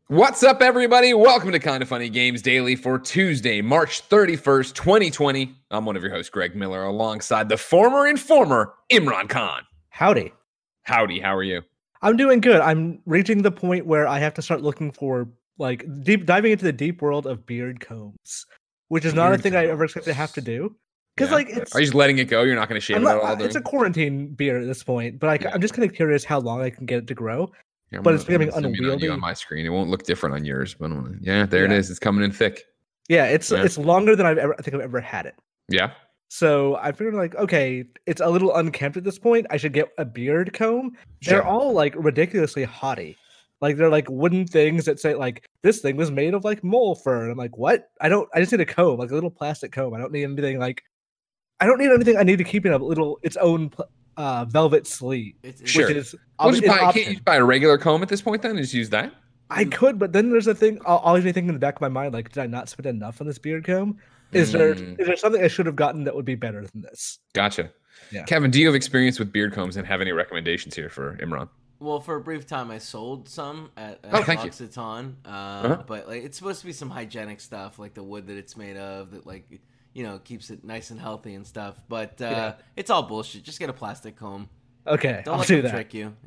What's up, everybody? Welcome to Kind of Funny Games Daily for Tuesday, March 31st, 2020. I'm one of your hosts, Greg Miller, alongside the former informer, Imran Khan. Howdy. Howdy, how are you? I'm doing good. I'm reaching the point where I have to start looking for, diving into the deep world of beard combs, which is not a thing I ever expect to have to do. Because, Are you just letting it go? You're not going to shave it at all? It's a quarantine beard at this point, but I'm just kind of curious how long I can get it to grow. Yeah, but it's becoming unwieldy. On my screen, it won't look different on yours, but there it is. It's coming in thick. Yeah, it's longer than I think I've ever had it. Yeah. So I figured, okay, it's a little unkempt at this point. I should get a beard comb. Sure. They're all ridiculously haughty. They're wooden things that say this thing was made of mole fur. And I'm like, what? I just need a comb, a little plastic comb. I don't need anything I don't need anything. I need to keep it its own velvet sleeve. Sure. Can't you buy a regular comb at this point then and just use that? I could, but then there's a thing. I'll always be thinking in the back of my mind, did I not spend enough on this beard comb? Is there something I should have gotten that would be better than this? Gotcha. Yeah. Kevin, do you have experience with beard combs and have any recommendations here for Imran? Well, for a brief time, I sold some at L'Occitane, but it's supposed to be some hygienic stuff, like the wood that it's made of, that keeps it nice and healthy and stuff. But it's all bullshit. Just get a plastic comb. Okay, Don't let them trick you.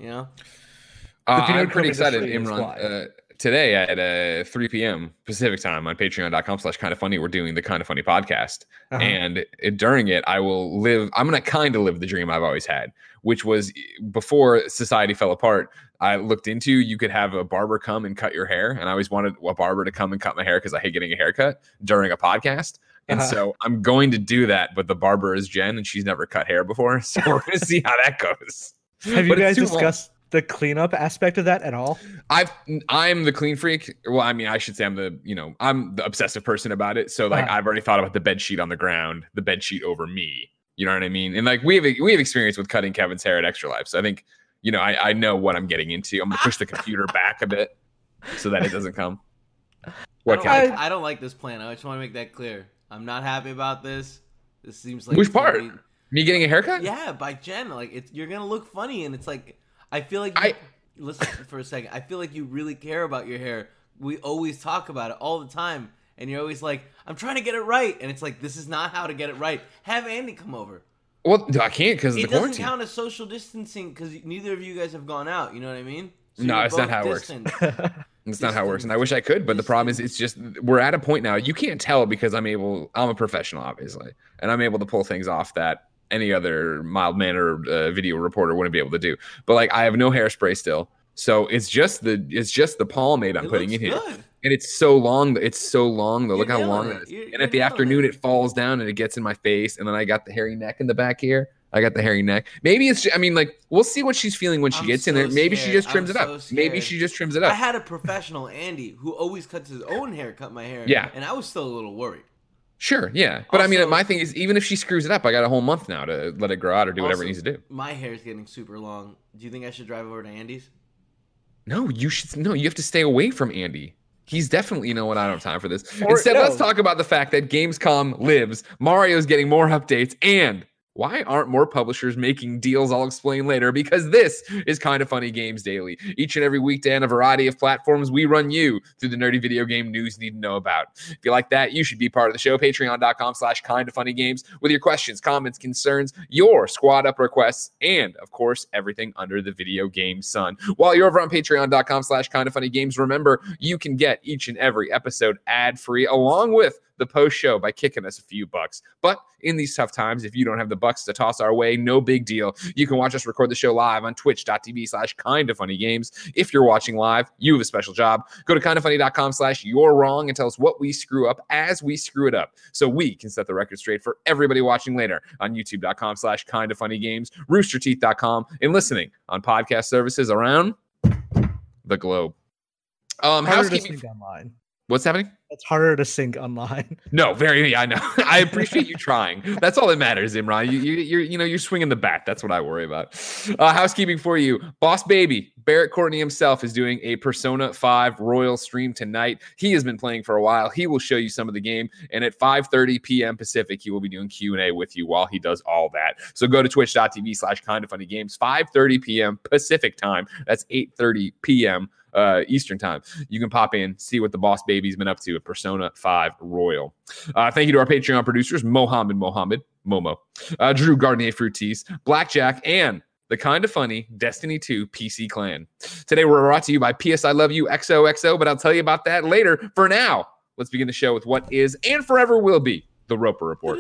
I'm pretty excited, Imran. Today at 3 p.m. Pacific time on patreon.com/kindoffunny, we're doing the Kind of Funny podcast. Uh-huh. And during it, I'm going to kind of live the dream I've always had, which was before society fell apart. I looked into, you could have a barber come and cut your hair. And I always wanted a barber to come and cut my hair because I hate getting a haircut during a podcast. And so I'm going to do that. But the barber is Jen and she's never cut hair before. So we're going to see how that goes. Have you guys discussed the cleanup aspect of that at all? I'm the clean freak. Well, I should say I'm the obsessive person about it. So I've already thought about the bed sheet on the ground, the bed sheet over me. You know what I mean? And we have experience with cutting Kevin's hair at Extra Life. So I think, I know what I'm getting into. I'm gonna push the computer back a bit so that it doesn't come. I don't like this plan. I just want to make that clear. I'm not happy about this. This seems like which part? Me getting a haircut? Yeah, by Jen. You're gonna look funny, and it's I feel like listen for a second. I feel like you really care about your hair. We always talk about it all the time, and you're always like, "I'm trying to get it right," and it's this is not how to get it right. Have Andy come over. Well, I can't because of the quarantine. It doesn't count as social distancing because neither of you guys have gone out. You know what I mean? So no, it's not how it works. It's not how it works, and I wish I could, but the problem is, it's just we're at a point now. You can't tell because I'm a professional, obviously, and I'm able to pull things off that any other mild-mannered video reporter wouldn't be able to do. But I have no hairspray still, so it's just the pomade I'm putting in here, and it's so long. Though, look how long it is. And at the afternoon, it falls down and it gets in my face, and then I got the hairy neck in the back here. I got the hairy neck. Maybe it's. We'll see what she's feeling when she gets in there. Maybe she just trims it up. Maybe she just trims it up. I had a professional, Andy, who always cuts his own hair, cut my hair. Yeah, and I was still a little worried. Sure, yeah. But also, my thing is, even if she screws it up, I got a whole month now to let it grow out or do whatever it needs to do. My hair is getting super long. Do you think I should drive over to Andy's? No, you should. No, you have to stay away from Andy. He's definitely, I don't have time for this. Instead, let's talk about the fact that Gamescom lives, Mario's getting more updates, and why aren't more publishers making deals? I'll explain later, because this is Kind of Funny Games Daily. Each and every weekday on a variety of platforms, we run you through the nerdy video game news you need to know about. If you like that, you should be part of the show. Patreon.com/kindoffunnygames with your questions, comments, concerns, your squad up requests, and, of course, everything under the video game sun. While you're over on Patreon.com/kindoffunnygames, remember, you can get each and every episode ad-free, along with the post show by kicking us a few bucks. But in these tough times, if you don't have the bucks to toss our way, no big deal. You can watch us record the show live on twitch.tv/kindoffunnygames. If you're watching live, you have a special job. Go to kindoffunny.com/you're wrong and tell us what we screw up as we screw it up, so we can set the record straight for everybody watching later on youtube.com/kindoffunnygames, roosterteeth.com, and listening on podcast services around the globe. Housekeeping online. What's happening? It's harder to sync online. No, I know. I appreciate you trying. That's all that matters, Imran. You're swinging the bat. That's what I worry about. Housekeeping for you. Boss Baby, Barrett Courtney himself, is doing a Persona 5 Royal stream tonight. He has been playing for a while. He will show you some of the game. And at 5:30 p.m. Pacific, he will be doing Q&A with you while he does all that. So go to twitch.tv/kindoffunnygames, 5:30 p.m. Pacific time. That's 8:30 p.m. Eastern time. You can pop in, see what the boss baby's been up to at Persona 5 Royal. Thank you to our Patreon producers, Mohammed, Momo, Drew Gardner Fruities, Blackjack, and the kind of funny Destiny 2 PC Clan. Today, we're brought to you by PS I Love You XOXO, but I'll tell you about that later. For now, let's begin the show with what is and forever will be the Roper Report.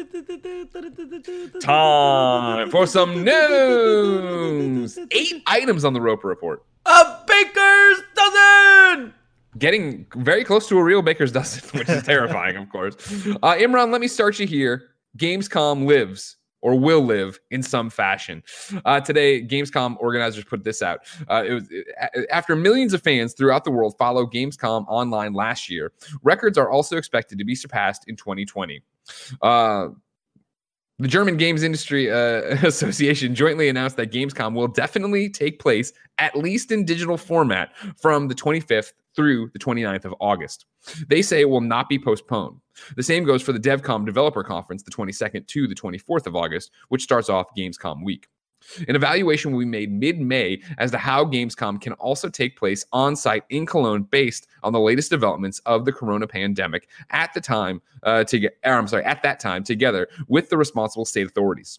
Time for some news. 8 items on the Roper Report. A baker's dozen! Getting very close to a real baker's dozen, which is terrifying, of course. Imran, let me start you here. Gamescom lives or will live in some fashion. Today, Gamescom organizers put this out. After millions of fans throughout the world follow Gamescom online last year, records are also expected to be surpassed in 2020. The German Games Industry Association jointly announced that Gamescom will definitely take place, at least in digital format, from the 25th through the 29th of August. They say it will not be postponed. The same goes for the DevCom Developer Conference, the 22nd to the 24th of August, which starts off Gamescom week. An evaluation will be made mid-May as to how Gamescom can also take place on-site in Cologne based on the latest developments of the corona pandemic at that time, together with the responsible state authorities.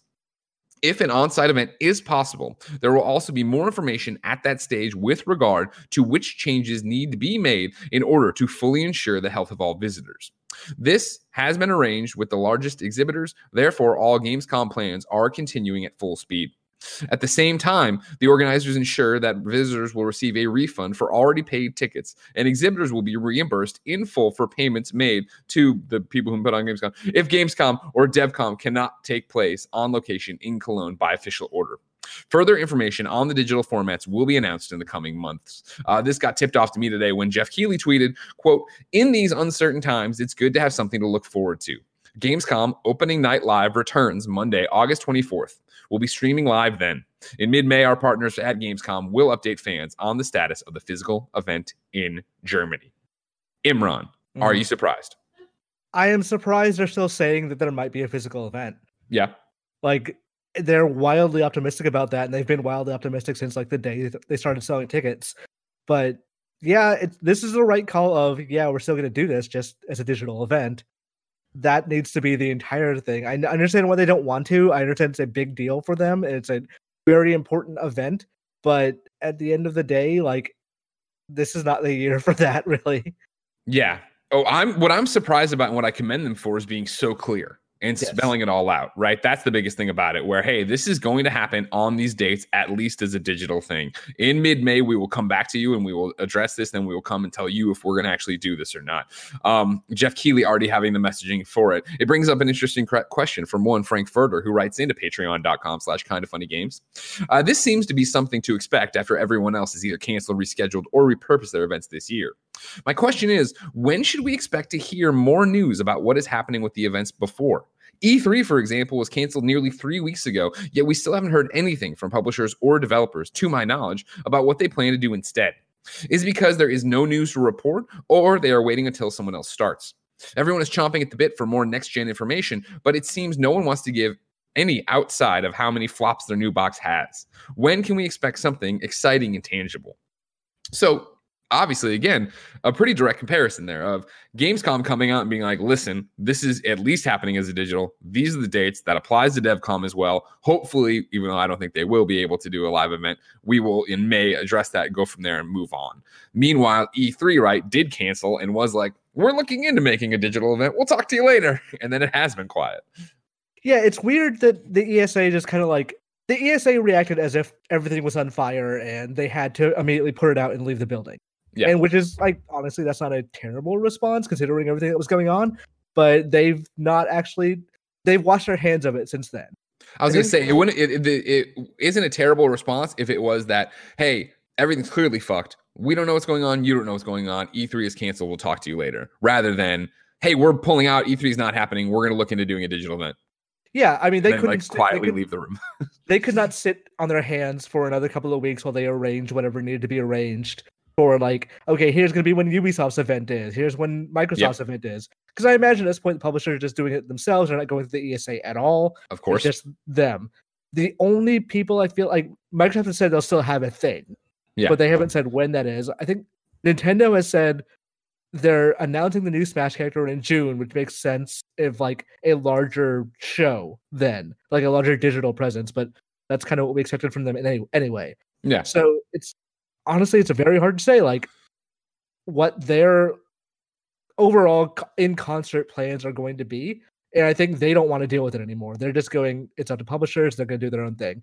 If an on-site event is possible, there will also be more information at that stage with regard to which changes need to be made in order to fully ensure the health of all visitors. This has been arranged with the largest exhibitors, therefore all Gamescom plans are continuing at full speed. At the same time, the organizers ensure that visitors will receive a refund for already paid tickets, and exhibitors will be reimbursed in full for payments made to the people who put on Gamescom if Gamescom or DevCom cannot take place on location in Cologne by official order. Further information on the digital formats will be announced in the coming months. This got tipped off to me today when Jeff Keighley tweeted, quote, "In these uncertain times, it's good to have something to look forward to. Gamescom Opening Night Live returns Monday, August 24th. We'll be streaming live then. In mid-May, our partners at Gamescom will update fans on the status of the physical event in Germany." Imran, are you surprised? I am surprised they're still saying that there might be a physical event. Yeah. Like, they're wildly optimistic about that, and they've been wildly optimistic since like the day they started selling tickets. But yeah, this is the right call of, yeah, we're still going to do this just as a digital event. That needs to be the entire thing. I understand why they don't want to. I understand it's a big deal for them. And it's a very important event. But at the end of the day, like, this is not the year for that, really. Yeah. Oh, what I'm surprised about and what I commend them for is being so clear and spelling it all out, right? That's the biggest thing about it, where, hey, this is going to happen on these dates, at least as a digital thing. In mid-May, we will come back to you and we will address this, and we will come and tell you if we're going to actually do this or not. Jeff Keighley already having the messaging for it. It brings up an interesting question from one Frank Furter, who writes into patreon.com/kindoffunnygames. This seems to be something to expect after everyone else has either canceled, rescheduled, or repurposed their events this year. My question is, when should we expect to hear more news about what is happening with the events before? E3, for example, was canceled nearly 3 weeks ago, yet we still haven't heard anything from publishers or developers, to my knowledge, about what they plan to do instead. Is it because there is no news to report, or they are waiting until someone else starts? Everyone is chomping at the bit for more next-gen information, but it seems no one wants to give any outside of how many flops their new box has. When can we expect something exciting and tangible? So, obviously, again, a pretty direct comparison there of Gamescom coming out and being like, listen, this is at least happening as a digital. These are the dates. That applies to DevCom as well. Hopefully, even though I don't think they will be able to do a live event, we will in May address that, go from there and move on. Meanwhile, E3, right, did cancel and was like, we're looking into making a digital event. We'll talk to you later. And then it has been quiet. Yeah, it's weird that the ESA just kind of like, the ESA reacted as if everything was on fire and they had to immediately put it out and leave the building. Yeah. And which is, like, honestly, that's not a terrible response considering everything that was going on. But they've washed their hands of it since then. I was going to say, it isn't a terrible response if it was that, hey, everything's clearly fucked. We don't know what's going on. You don't know what's going on. E3 is canceled. We'll talk to you later. Rather than, hey, we're pulling out. E3 is not happening. We're going to look into doing a digital event. Yeah, I mean, they couldn't quietly leave the room. They could not sit on their hands for another couple of weeks while they arrange whatever needed to be arranged. Or like, okay, here's going to be when Ubisoft's event is. Here's when Microsoft's event is. Because I imagine at this point, the publishers are just doing it themselves. They're not going through the ESA at all. Of course. It's just them. The only people I feel like Microsoft has said they'll still have a thing. Yeah. But they haven't said when that is. I think Nintendo has said they're announcing the new Smash character in June, which makes sense if like a larger show then, like a larger digital presence, but that's kind of what we expected from them anyway. Yeah. So it's very hard to say like what their overall in concert plans are going to be. And I think they don't want to deal with it anymore. They're just going, it's up to publishers. They're going to do their own thing.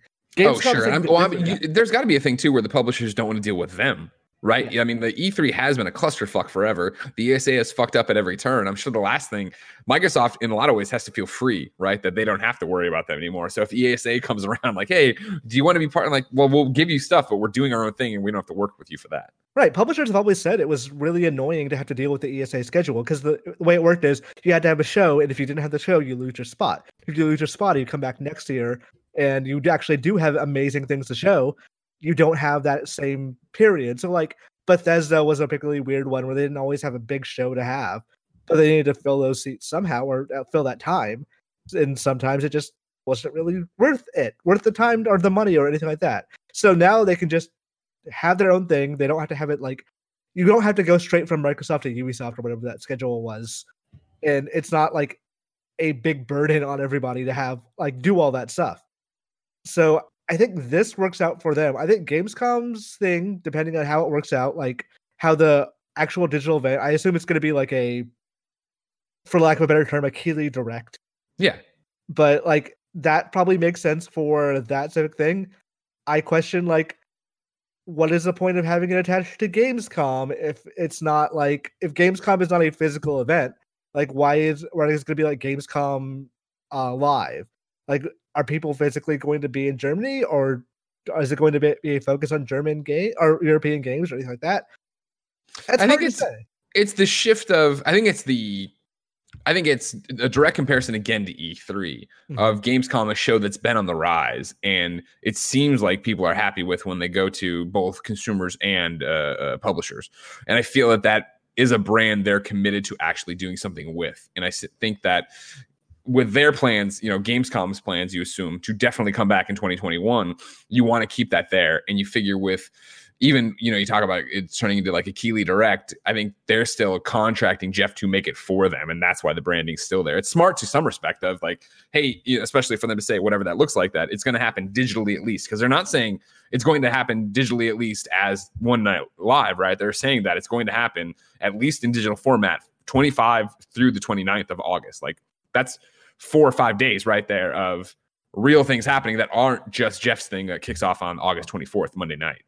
Gamescom there's got to be a thing too where the publishers don't want to deal with them. Right. Yeah. I mean, the E3 has been a clusterfuck forever. The ESA has fucked up at every turn. I'm sure the last thing Microsoft in a lot of ways has to feel free, right? That they don't have to worry about them anymore. So if the ESA comes around like, hey, do you want to be part of like, well, we'll give you stuff, but we're doing our own thing and we don't have to work with you for that. Right. Publishers have always said it was really annoying to have to deal with the ESA schedule because the way it worked is you had to have a show. And if you didn't have the show, you lose your spot. If you lose your spot, you come back next year and you actually do have amazing things to show. You don't have that same period. So like, Bethesda was a particularly weird one where they didn't always have a big show to have, but they needed to fill those seats somehow or fill that time. And sometimes it just wasn't really worth the time or the money or anything like that. So now they can just have their own thing. They don't have to have it like, you don't have to go straight from Microsoft to Ubisoft or whatever that schedule was. And it's not like a big burden on everybody to have like do all that stuff. So I think this works out for them. I think Gamescom's thing, depending on how it works out, like how the actual digital event, I assume it's going to be like a, for lack of a better term, a Keighley Direct. Yeah. But like that probably makes sense for that specific thing. I question like, what is the point of having it attached to Gamescom if it's not like, if Gamescom is not a physical event, like why is it going to be like Gamescom live? Like, are people physically going to be in Germany, or is it going to be a focus on German game or European games or anything like that? I think it's the shift of, I think it's a direct comparison again to E3 of Gamescom, a show that's been on the rise, and it seems like people are happy with when they go to both consumers and publishers. And I feel that is a brand they're committed to actually doing something with. And I think that with their plans, Gamescom's plans, you assume to definitely come back in 2021, you want to keep that there. And you figure with even, you talk about it's turning into like a Keighley Direct. I think they're still contracting Jeff to make it for them. And that's why the branding's still there. It's smart to some respect of like, hey, especially for them to say whatever that looks like, that it's going to happen digitally at least. Because they're not saying it's going to happen digitally at least as one night live, right? They're saying that it's going to happen at least in digital format 25 through the 29th of August. Like that's 4 or 5 days right there of real things happening that aren't just Jeff's thing that kicks off on August 24th, Monday night.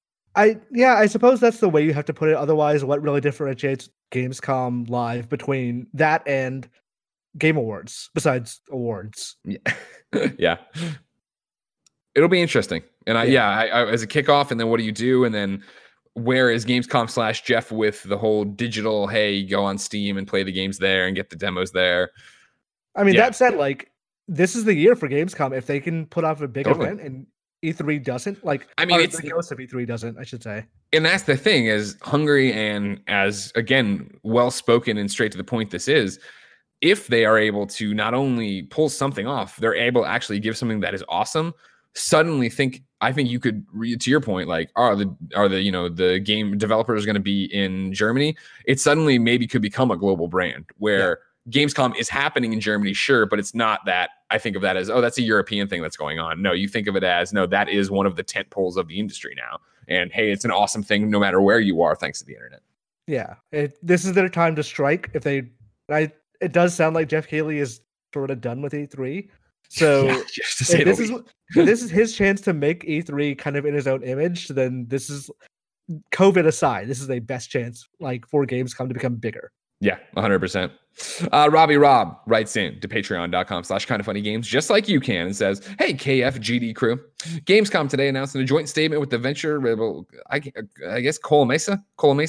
I suppose that's the way you have to put it. Otherwise, what really differentiates Gamescom Live between that and Game Awards, besides awards? Yeah. Yeah. It'll be interesting. And I as a kickoff, and then what do you do? And then where is Gamescom / Jeff with the whole digital, hey, go on Steam and play the games there and get the demos there? I mean, that said, like, this is the year for Gamescom. If they can put off a big event and E3 doesn't, like, I mean, it's the ghost of E3 doesn't, I should say. And that's the thing, as hungry and as, again, well-spoken and straight to the point this is, if they are able to not only pull something off, they're able to actually give something that is awesome, suddenly I think you could, to your point, like, are the game developers going to be in Germany? It suddenly maybe could become a global brand where Gamescom is happening in Germany, sure, but it's not that. I think of that as, oh, that's a European thing that's going on. No, you think of it as, no, that is one of the tent poles of the industry now. And hey, it's an awesome thing no matter where you are, thanks to the internet. Yeah, this is their time to strike. It does sound like Jeff Keighley is sort of done with E3. So this is his chance to make E3 kind of in his own image. Then this is, COVID aside, this is a best chance like for Gamescom to become bigger. Yeah, 100%. Robbie Rob writes in to patreon.com/kindoffunnygames, just like you can, and says, hey, KFGD crew. Gamescom today announced in a joint statement with the venture, I guess, Kola Mesa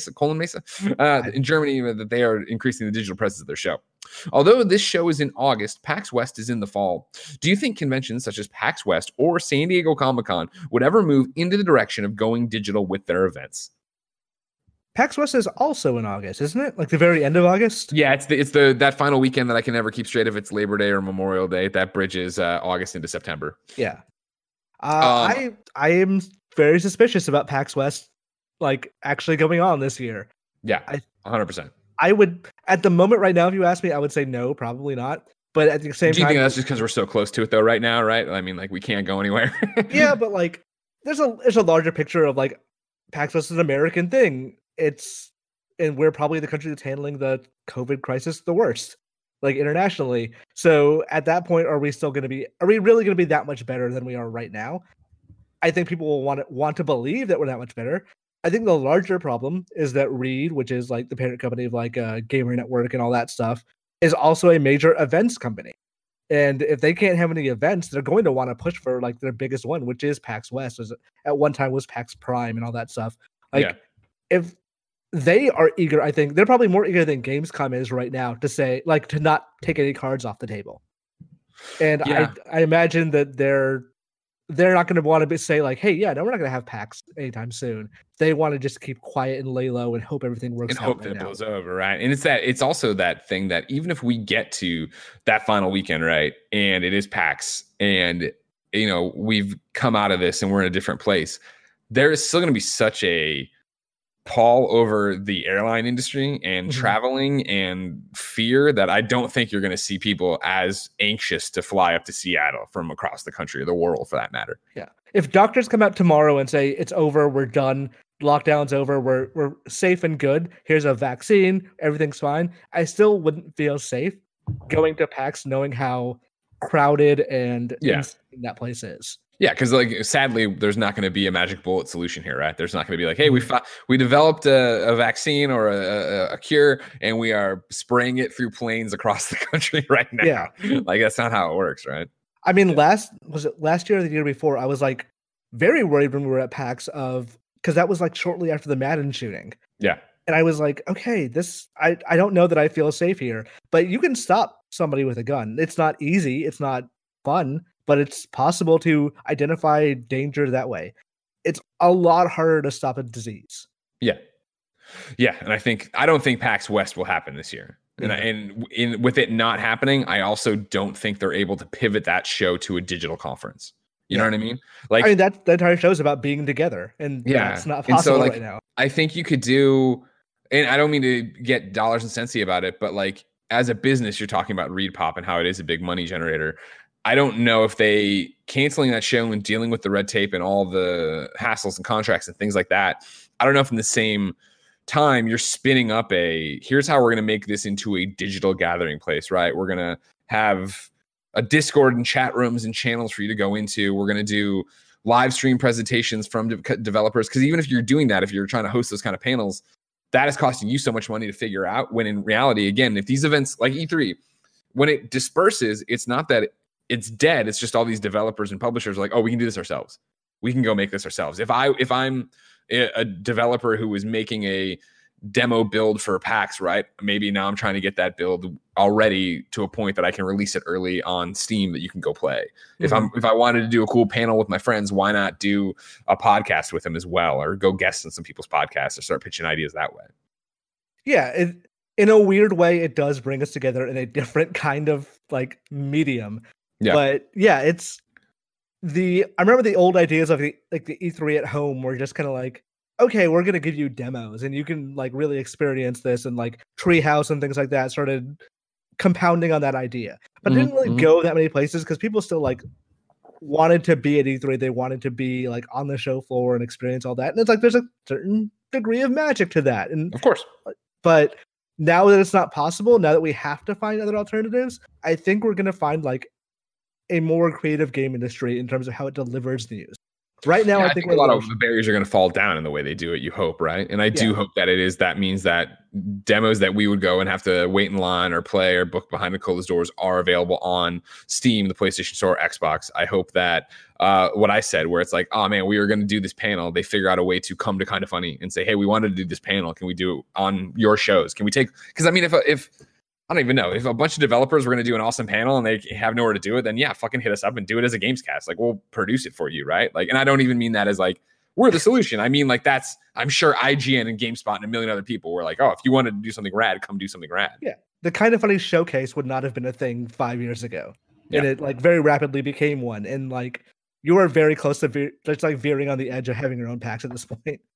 in Germany, that they are increasing the digital presence of their show. Although this show is in August, PAX West is in the fall. Do you think conventions such as PAX West or San Diego Comic-Con would ever move into the direction of going digital with their events? PAX West is also in August, isn't it? Like the very end of August? Yeah, it's that final weekend that I can never keep straight if it's Labor Day or Memorial Day. That bridges August into September. Yeah. I am very suspicious about PAX West. like actually going on this year. Yeah, 100%. I would, at the moment right now, if you ask me, I would say no, probably not. But at the same time, do you think that's just because we're so close to it though right now, right? I mean, like we can't go anywhere. Yeah, but like there's a larger picture of like PAX West is an American thing. And we're probably the country that's handling the COVID crisis the worst, like internationally. So at that point, are we really going to be that much better than we are right now? I think people will want to believe that we're that much better. I think the larger problem is that Reed, which is like the parent company of like Gamer Network and all that stuff, is also a major events company. And if they can't have any events, they're going to want to push for like their biggest one, which is PAX West. At one time was PAX Prime and all that stuff. Like if they are eager, I think they're probably more eager than Gamescom is right now to say like to not take any cards off the table. And I imagine that they're not going to want to say like, hey, yeah, no, we're not going to have PAX anytime soon. They want to just keep quiet and lay low and hope everything works out. And hope that it blows over, right? And it's also that thing that even if we get to that final weekend, right, and it is PAX, and you know we've come out of this and we're in a different place, there is still going to be such a pall over the airline industry and traveling and fear that I don't think you're going to see people as anxious to fly up to Seattle from across the country or the world for that matter. Yeah. If doctors come out tomorrow and say it's over, we're done, lockdown's over, we're safe and good, here's a vaccine, everything's fine, I still wouldn't feel safe going to PAX knowing how crowded and insane that place is. Yeah, because like sadly, there's not going to be a magic bullet solution here, right? There's not going to be like, hey, we developed a vaccine or a cure, and we are spraying it through planes across the country right now. Yeah, like that's not how it works, right? I mean, last year or the year before? I was like very worried when we were at PAX because that was like shortly after the Madden shooting. Yeah, and I was like, okay, I don't know that I feel safe here, but you can stop somebody with a gun. It's not easy. It's not fun. But it's possible to identify danger that way. It's a lot harder to stop a disease. Yeah. And I don't think PAX West will happen this year. And with it not happening, I also don't think they're able to pivot that show to a digital conference. You know what I mean? Like, I mean, that the entire show is about being together, and that's not possible right now. I think you could do, and I don't mean to get dollars and centsy about it, but like as a business, you're talking about ReedPop and how it is a big money generator. I don't know if they canceling that show and dealing with the red tape and all the hassles and contracts and things like that. I don't know if in the same time you're spinning up here's how we're going to make this into a digital gathering place, right? We're going to have a Discord and chat rooms and channels for you to go into. We're going to do live stream presentations from developers. Because even if you're doing that, if you're trying to host those kind of panels, that is costing you so much money to figure out. When in reality, again, if these events like E3, when it disperses, it's not that it's dead. It's just all these developers and publishers are like, oh, we can do this ourselves. We can go make this ourselves. If I'm a developer who is making a demo build for PAX, right? Maybe now I'm trying to get that build already to a point that I can release it early on Steam that you can go play. If I wanted to do a cool panel with my friends, why not do a podcast with them as well, or go guest on some people's podcasts or start pitching ideas that way? Yeah, in a weird way, it does bring us together in a different kind of like medium. Yeah. But yeah, I remember the old ideas of the E3 at home were just kind of like, okay, we're going to give you demos and you can like really experience this, and like Treehouse and things like that started compounding on that idea. But it didn't really go that many places because people still like wanted to be at E3. They wanted to be like on the show floor and experience all that. And it's like, there's a certain degree of magic to that. And of course, but now that it's not possible, now that we have to find other alternatives, I think we're going to find like a more creative game industry in terms of how it delivers news. Right now, I think a lot of the barriers are going to fall down in the way they do it. You hope, right? And I do hope that that means that demos that we would go and have to wait in line or play or book behind the closed doors are available on Steam, the PlayStation Store, Xbox. I hope that what I said, where it's like, oh man, we were going to do this panel, they figure out a way to come to Kinda Funny and say, hey, we wanted to do this panel. Can we do it on your shows? Can we take? Because I mean, if I don't even know if a bunch of developers were going to do an awesome panel and they have nowhere to do it, then yeah, fucking hit us up and do it as a Gamescast. Like, we'll produce it for you, right? Like, and I don't even mean that as like we're the solution. I mean, like, I'm sure IGN and GameSpot and a million other people were like, oh, if you wanted to do something rad, come do something rad. Yeah, the Kinda Funny showcase would not have been a thing 5 years ago, and it like very rapidly became one. And like, you are very close to just like veering on the edge of having your own PAX at this point.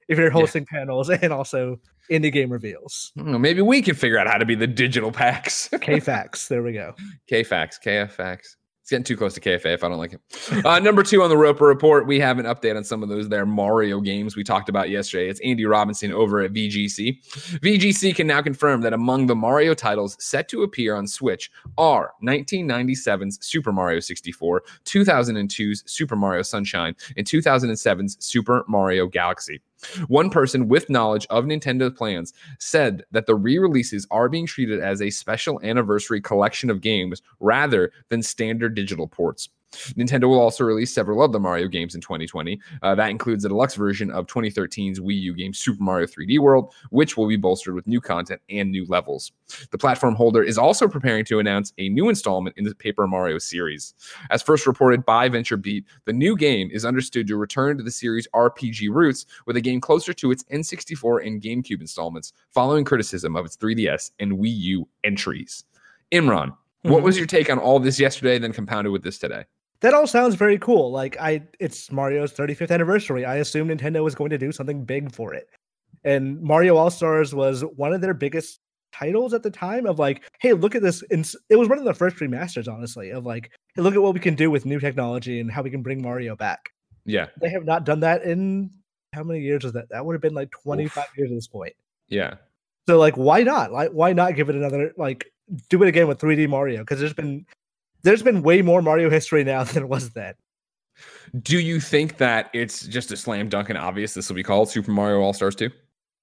if you're hosting panels and also indie game reveals. Maybe we can figure out how to be the digital PAX. KFAX. There we go. KFAX. KFAX. It's getting too close to KFA if I don't like it. Number 2 on the Roper Report, we have an update on some of those there Mario games we talked about yesterday. It's Andy Robinson over at VGC. VGC can now confirm that among the Mario titles set to appear on Switch are 1997's Super Mario 64, 2002's Super Mario Sunshine, and 2007's Super Mario Galaxy. One person with knowledge of Nintendo's plans said that the re-releases are being treated as a special anniversary collection of games rather than standard digital ports. Nintendo will also release several of the Mario games in 2020. That includes a deluxe version of 2013's Wii U game Super Mario 3D World, which will be bolstered with new content and new levels. The platform holder is also preparing to announce a new installment in the Paper Mario series. As first reported by VentureBeat, the new game is understood to return to the series' RPG roots with a game closer to its N64 and GameCube installments, following criticism of its 3DS and Wii U entries. Imran, what was your take on all this yesterday, then compounded with this today? That all sounds very cool. Like it's Mario's 35th anniversary. I assumed Nintendo was going to do something big for it. And Mario All-Stars was one of their biggest titles at the time of like, hey, look at this. It was one of the first remasters, honestly, of like, hey, look at what we can do with new technology and how we can bring Mario back. Yeah. They have not done that in how many years was that? That would have been like 25 years at this point. Yeah. So like, why not? Like, why not give it another, like, do it again with 3D Mario? Because there's been way more Mario history now than it was then. Do you think that it's just a slam dunk and obvious this will be called Super Mario All-Stars 2?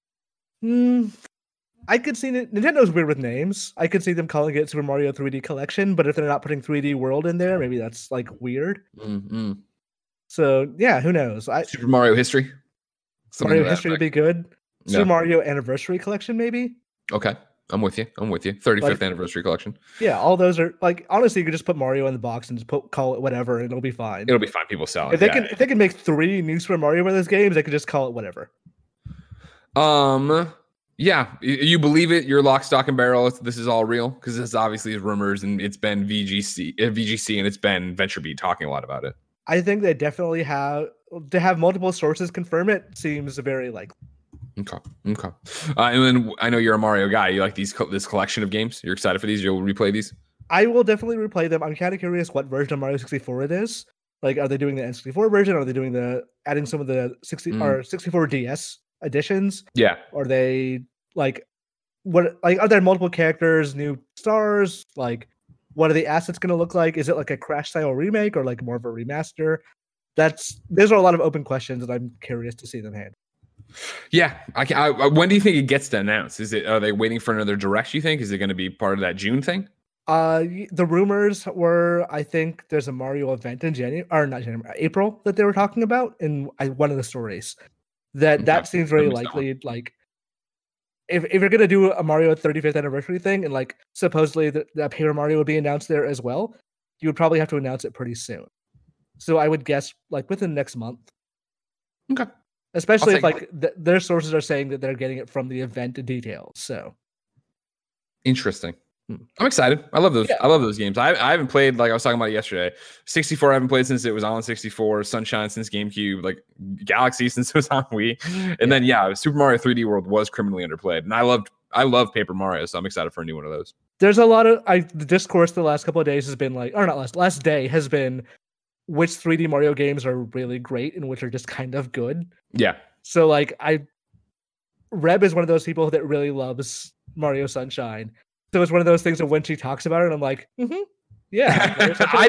I could see Nintendo's weird with names. I could see them calling it Super Mario 3D Collection, but if they're not putting 3D World in there, maybe that's like weird. Mm-hmm. So yeah, who knows? Super Mario History? Mario History would be good. Yeah. Super Mario Anniversary Collection, maybe? Okay. I'm with you. 35th anniversary collection. Yeah, all those are like, honestly, you could just put Mario in the box and just call it whatever, and it'll be fine. It'll be fine. People sell it. If they can make 3 new Super Mario Brothers games, they could just call it whatever. Yeah, you believe it? You're lock, stock, and barrel. This is all real because this obviously is rumors, and it's been VGC, and it's been VentureBeat talking a lot about it. I think they definitely have to have multiple sources confirm it. Seems very likely. Okay. And then I know you're a Mario guy. You like this collection of games. You're excited for these. You'll replay these. I will definitely replay them. I'm kind of curious what version of Mario 64 it is. Like, are they doing the N64 version? Are they doing adding some of the 64 DS editions? Yeah. Are they like what? Like, are there multiple characters, new stars? Like, what are the assets going to look like? Is it like a Crash style remake or like more of a remaster? Those are a lot of open questions that I'm curious to see them handle. Yeah, when do you think it gets to announce? Are they waiting for another direct? You think is it going to be part of that June thing? The rumors were, I think there's a Mario event in April that they were talking about in one of the stories. That seems very likely. Like, if you're gonna do a Mario 35th anniversary thing, and like supposedly that Paper Mario would be announced there as well, you would probably have to announce it pretty soon. So I would guess like within the next month. Okay. Especially if like their sources are saying that they're getting it from the event details. So interesting. I'm excited. I love those. Yeah. I love those games. I haven't played, like I was talking about yesterday. 64 I haven't played since it was on 64. Sunshine since GameCube. Like Galaxy since it was on Wii. And then Super Mario 3D World was criminally underplayed. And I love Paper Mario, so I'm excited for a new one of those. There's a lot of the discourse the last couple of days has been like, or not last day has been which 3D Mario games are really great and which are just kind of good. Yeah. So like Reb is one of those people that really loves Mario Sunshine. So it's one of those things that when she talks about it, I'm like, yeah. I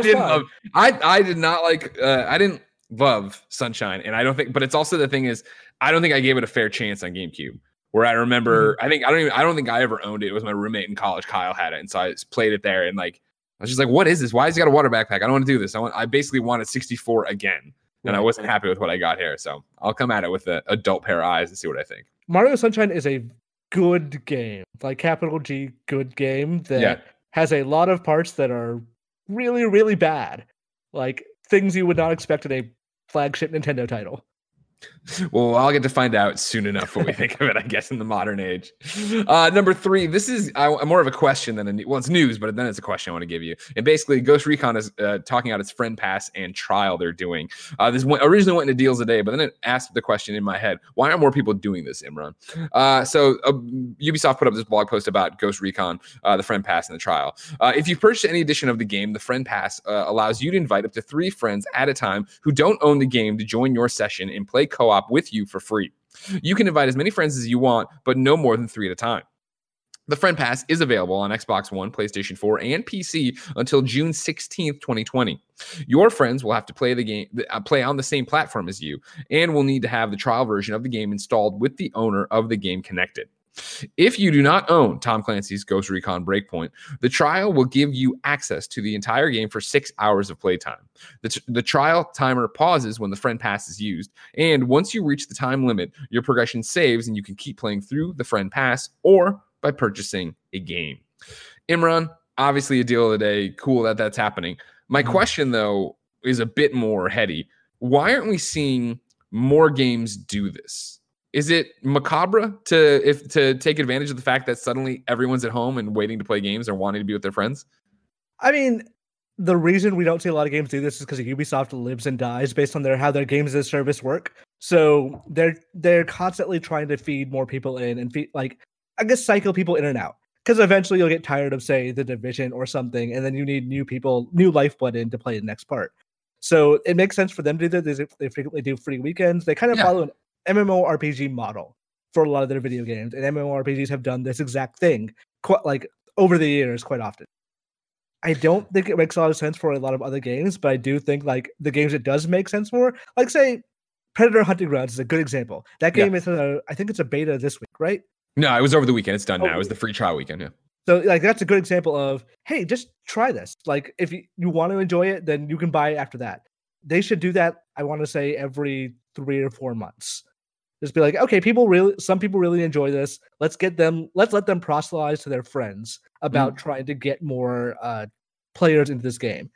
didn't love Sunshine, and I don't think, but it's also the thing is, I don't think I gave it a fair chance on GameCube. Where I remember, I don't think I ever owned it. It was my roommate in college, Kyle, had it, and so I played it there, and like I was just like, what is this? Why has he got a water backpack? I don't want to do this. I basically wanted 64 again, and I wasn't happy with what I got here. So I'll come at it with an adult pair of eyes and see what I think. Mario Sunshine is a good game, like capital G, good game that has a lot of parts that are really, really bad, like things you would not expect in a flagship Nintendo title. Well, I'll get to find out soon enough what we think of it, I guess, in the modern age. Number 3, this is more of a question than it's news, but then it's a question I want to give you. And basically, Ghost Recon is talking about its friend pass and trial they're doing. This originally went into deals a day, but then it asked the question in my head, why aren't more people doing this, Imran? So Ubisoft put up this blog post about Ghost Recon, the friend pass and the trial. If you purchase any edition of the game, the friend pass allows you to invite up to 3 friends at a time who don't own the game to join your session and play co-op with you for free. You can invite as many friends as you want, but no more than 3 at a time. The Friend Pass is available on Xbox One, PlayStation 4, and PC until June 16th, 2020. Your friends will have to play on the same platform as you, and will need to have the trial version of the game installed with the owner of the game connected. If you do not own Tom Clancy's Ghost Recon Breakpoint, the trial will give you access to the entire game for 6 hours of playtime. The trial timer pauses when the Friend Pass is used, and once you reach the time limit, your progression saves and you can keep playing through the Friend Pass or by purchasing a game. Imran, obviously a deal of the day. Cool that that's happening. My question, though, is a bit more heady. Why aren't we seeing more games do this? Is it macabre to take advantage of the fact that suddenly everyone's at home and waiting to play games or wanting to be with their friends? I mean, the reason we don't see a lot of games do this is because Ubisoft lives and dies based on how their games as a service work. So they're constantly trying to feed more people in and cycle people in and out. Because eventually you'll get tired of, say, The Division or something, and then you need new lifeblood in to play the next part. So it makes sense for them to do that. They frequently do free weekends. They kind of follow an MMORPG model for a lot of their video games, and MMORPGs have done this exact thing over the years quite often. I don't think it makes a lot of sense for a lot of other games, but I do think the games it does make sense for, say Predator Hunting Grounds is a good example. That game is I think it's a beta this week, right? No, it was over the weekend. It's done now. It was the free trial weekend. Yeah. So that's a good example of, hey, just try this. If you want to enjoy it, then you can buy it after that. They should do that. I want to say every 3 or 4 months. Just be like, okay, some people really enjoy this. Let's let them proselytize to their friends about trying to get more players into this game.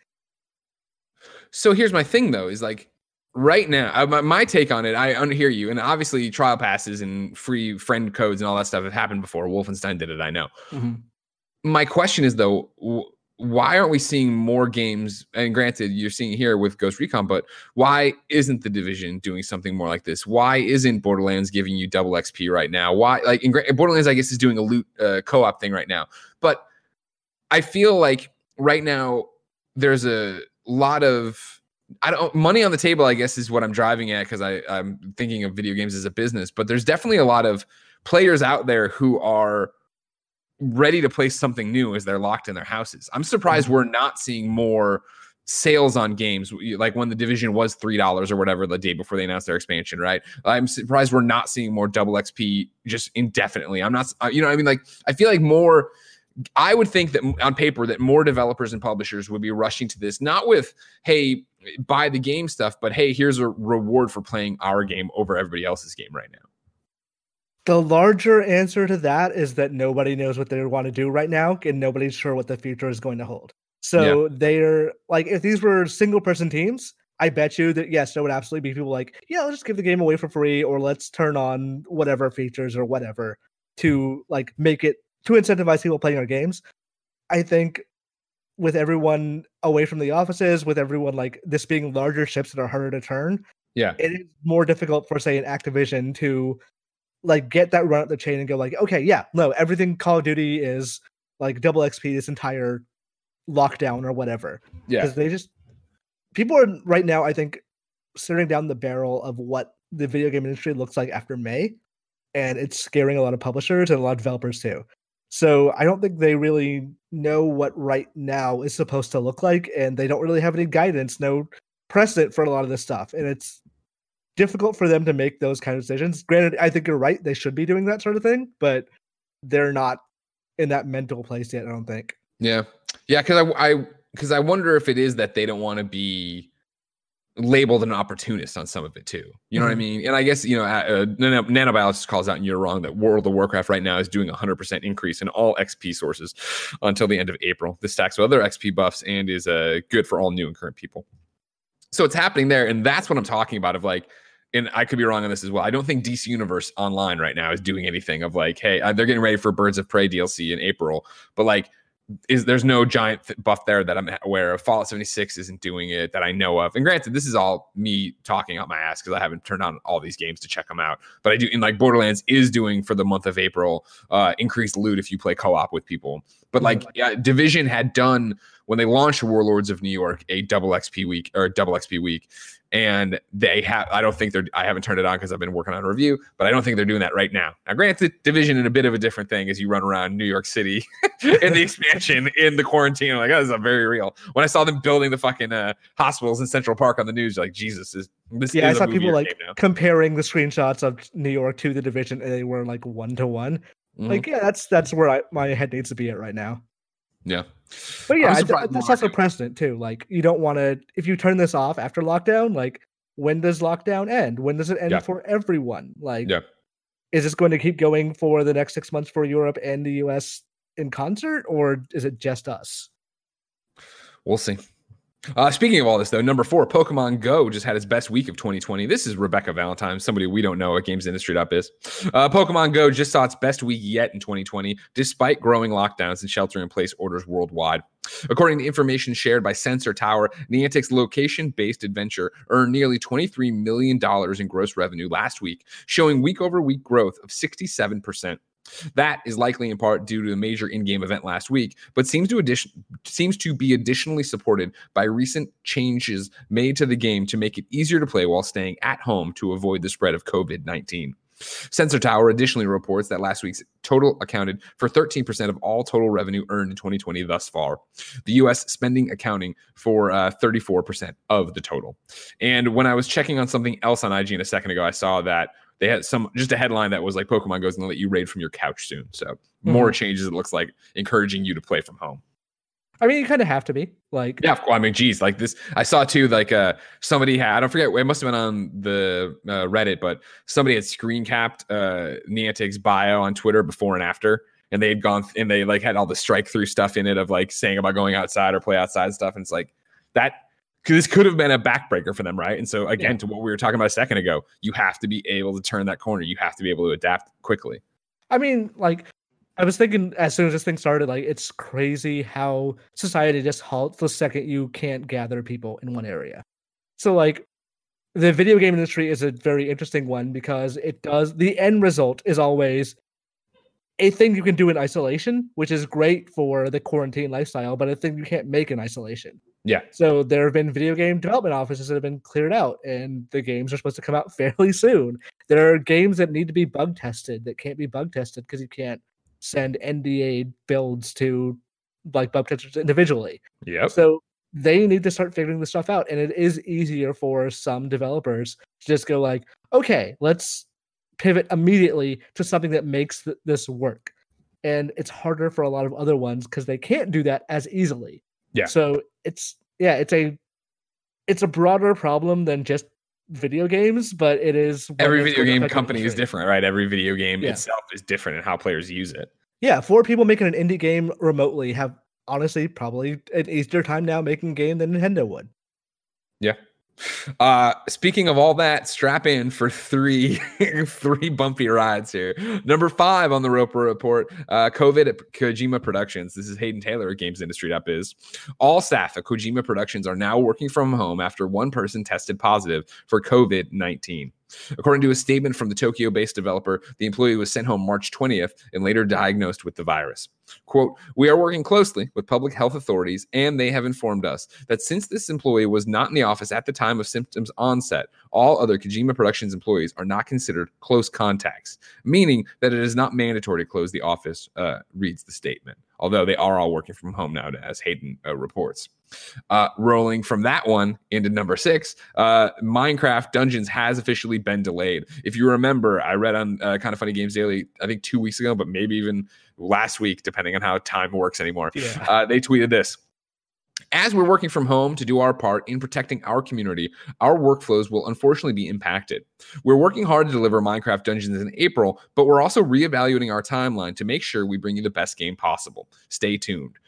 So here's my thing, though, is right now, my take on it, I unhear you. And obviously trial passes and free friend codes and all that stuff have happened before. Wolfenstein did it, I know. Mm-hmm. My question is, though, why aren't we seeing more games? And granted, you're seeing it here with Ghost Recon, but why isn't The Division doing something more like this? Why isn't Borderlands giving you double XP right now? Why, Borderlands, I guess, is doing a loot co-op thing right now. But I feel like right now there's a lot of money on the table, I guess, is what I'm driving at, because I'm thinking of video games as a business. But there's definitely a lot of players out there who are ready to play something new as they're locked in their houses. I'm surprised we're not seeing more sales on games, like when The Division was $3 or whatever the day before they announced their expansion, right? I'm surprised we're not seeing more double XP just indefinitely. I'm not, I feel like more, I would think that on paper that more developers and publishers would be rushing to this, not with, hey, buy the game stuff, but hey, here's a reward for playing our game over everybody else's game right now. The larger answer to that is that nobody knows what they want to do right now, and nobody's sure what the future is going to hold. So they're if these were single person teams, I bet you that, yes, there would absolutely be people let's just give the game away for free, or let's turn on whatever features or whatever to make it to incentivize people playing our games. I think with everyone away from the offices, with everyone this being larger ships that are harder to turn, it is more difficult for, say, an Activision to get that run up the chain and go everything Call of Duty is double XP this entire lockdown or whatever. Yeah, because people are right now, I think, staring down the barrel of what the video game industry looks like after May, and it's scaring a lot of publishers and a lot of developers too. So I don't think they really know what right now is supposed to look like, and they don't really have any guidance, no precedent for a lot of this stuff, and it's difficult for them to make those kind of decisions. Granted, I think you're right, they should be doing that sort of thing, but they're not in that mental place yet, I don't think. Yeah, because I wonder if it is that they don't want to be labeled an opportunist on some of it too. You know what I mean? And I guess, Nanobiologist calls out, and you're wrong, that World of Warcraft right now is doing 100% increase in all XP sources until the end of April. This stacks with other XP buffs and is good for all new and current people. So it's happening there, and that's what I'm talking about, of and I could be wrong on this as well, I don't think DC Universe Online right now is doing anything of like, hey, they're getting ready for Birds of Prey DLC in April, but like, there's no giant buff there that I'm aware of. Fallout 76 isn't doing it that I know of. And granted, this is all me talking out my ass because I haven't turned on all these games to check them out. But I do, and like Borderlands is doing for the month of April, increased loot if you play co-op with people. But like Division had done when they launched Warlords of New York a double XP week. And they have, I haven't turned it on because I've been working on a review, but I don't think they're doing that right now. Now, granted, Division in a bit of a different thing as you run around New York City in the expansion in the quarantine. I'm like, oh, this is very real. When I saw them building the fucking hospitals in Central Park on the news, like, Jesus, this I saw people like comparing the screenshots of New York to the Division, and they were like 1-to-1. Like, yeah, that's where my head needs to be at right now. Yeah. But yeah, that's also precedent too. Like, you don't want to, if you turn this off after lockdown, like, when does lockdown end? When does it end for everyone? Like, is this going to keep going for the next 6 months for Europe and the US in concert, or is it just us? We'll see. Speaking of all this, though, number 4, Pokemon Go just had its best week of 2020. This is Rebecca Valentine, somebody we don't know at Games Industry Up is. Pokemon Go just saw its best week yet in 2020, despite growing lockdowns and shelter-in-place orders worldwide. According to information shared by Sensor Tower, Niantic's location-based adventure earned nearly $23 million in gross revenue last week, showing week-over-week growth of 67%. That is likely in part due to a major in-game event last week, but seems to be additionally supported by recent changes made to the game to make it easier to play while staying at home to avoid the spread of COVID-19. Sensor Tower additionally reports that last week's total accounted for 13% of all total revenue earned in 2020 thus far, the U.S. spending accounting for 34% of the total. And when I was checking on something else on IGN a second ago, I saw that they had just a headline that was like, Pokemon Go's going to let you raid from your couch soon. So more changes, it looks like, encouraging you to play from home. I mean, you kind of have to be like, yeah. I mean, geez, like this, I saw too, like somebody had, I don't forget, it must have been on the Reddit, but somebody had screen capped Niantic's bio on Twitter before and after, and they had gone and they like had all the strike through stuff in it of like saying about going outside or play outside stuff, and it's like that. This could have been a backbreaker for them, right? And so again, to what we were talking about a second ago, you have to be able to turn that corner. You have to be able to adapt quickly. I mean, like, I was thinking as soon as this thing started, like, it's crazy how society just halts the second you can't gather people in one area. So, like, the video game industry is a very interesting one because the end result is always a thing you can do in isolation, which is great for the quarantine lifestyle, but a thing you can't make in isolation. Yeah. So there have been video game development offices that have been cleared out, and the games are supposed to come out fairly soon. There are games that need to be bug tested that can't be bug tested because you can't send NDA builds to like bug testers individually. Yeah. So they need to start figuring this stuff out, and it is easier for some developers to just go like, okay, let's pivot immediately to something that makes this work. And it's harder for a lot of other ones because they can't do that as easily. Yeah. So it's a broader problem than just video games, but it is every video game company is different, right? Every video game itself is different in how players use it. Yeah, 4 people making an indie game remotely have honestly probably an easier time now making a game than Nintendo would. Yeah. Speaking of all that, strap in for three bumpy rides here. Number 5 on the Roper Report, COVID at Kojima Productions. This is Hayden Taylor at Games Industry Up is. All staff at Kojima Productions are now working from home after one person tested positive for COVID-19. According to a statement from the Tokyo-based developer, the employee was sent home March 20th and later diagnosed with the virus. Quote, "We are working closely with public health authorities, and they have informed us that since this employee was not in the office at the time of symptoms onset, all other Kojima Productions employees are not considered close contacts, meaning that it is not mandatory to close the office," reads the statement. Although they are all working from home now, as Hayden reports. Rolling from that one into number 6, Minecraft Dungeons has officially been delayed. If you remember, I read on Kind of Funny Games Daily, I think 2 weeks ago, but maybe even last week, depending on how time works anymore. Yeah. They tweeted this. "As we're working from home to do our part in protecting our community, our workflows will unfortunately be impacted. We're working hard to deliver Minecraft Dungeons in April, but we're also reevaluating our timeline to make sure we bring you the best game possible. Stay tuned.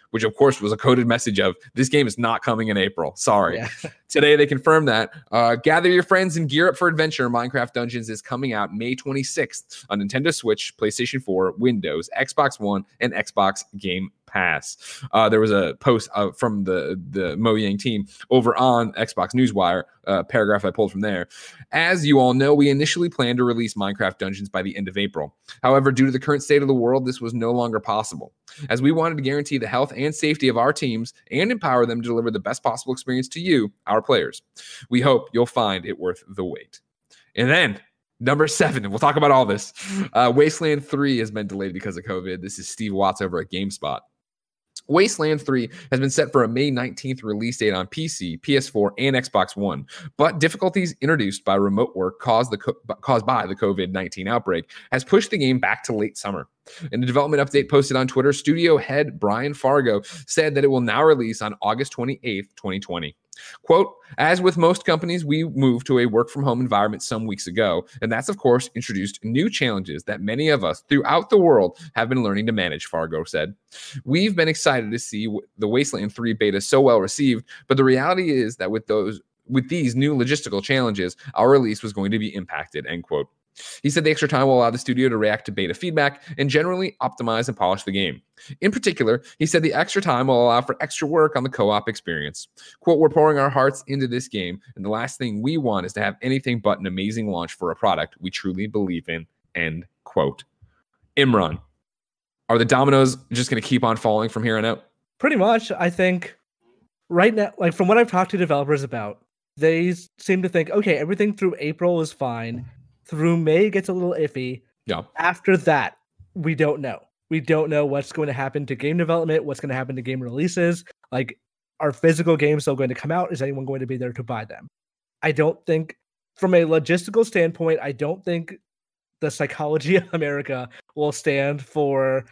which of course was a coded message of this game is not coming in April. Sorry. Yeah. Today they confirmed that. Gather your friends and gear up for adventure. Minecraft Dungeons is coming out May 26th on Nintendo Switch, PlayStation 4, Windows, Xbox One, and Xbox Game Pass. There was a post from the Mojang team over on Xbox Newswire, paragraph I pulled from there. As you all know, we initially planned to release Minecraft Dungeons by the end of April. However, due to the current state of the world, this was no longer possible, as we wanted to guarantee the health and safety of our teams and empower them to deliver the best possible experience to you, our players. We hope you'll find it worth the wait. And then number 7, and we'll talk about all this. Wasteland 3 has been delayed because of COVID. This is Steve Watts over at GameSpot. Wasteland 3 has been set for a May 19th release date on PC, PS4, and Xbox One, but difficulties introduced by remote work caused by the COVID-19 outbreak has pushed the game back to late summer. In a development update posted on Twitter, studio head Brian Fargo said that it will now release on August 28th, 2020. Quote, as with most companies, we moved to a work-from-home environment some weeks ago, and that's, of course, introduced new challenges that many of us throughout the world have been learning to manage, Fargo said. We've been excited to see the Wasteland 3 beta so well received, but the reality is that with these new logistical challenges, our release was going to be impacted, end quote. He said the extra time will allow the studio to react to beta feedback and generally optimize and polish the game. In particular, he said the extra time will allow for extra work on the co-op experience. Quote, we're pouring our hearts into this game, and the last thing we want is to have anything but an amazing launch for a product we truly believe in, end quote. Imran, are the dominoes just going to keep on falling from here on out? Pretty much. I think right now, like from what I've talked to developers about, they seem to think, okay, everything through April is fine. Through May, it gets a little iffy. Yeah. After that, we don't know. We don't know what's going to happen to game development, what's going to happen to game releases. Like, are physical games still going to come out? Is anyone going to be there to buy them? I don't think, from a logistical standpoint, I don't think the psychology of America will stand for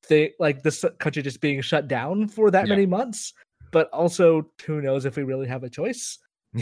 this country just being shut down for that many months. But also, who knows if we really have a choice?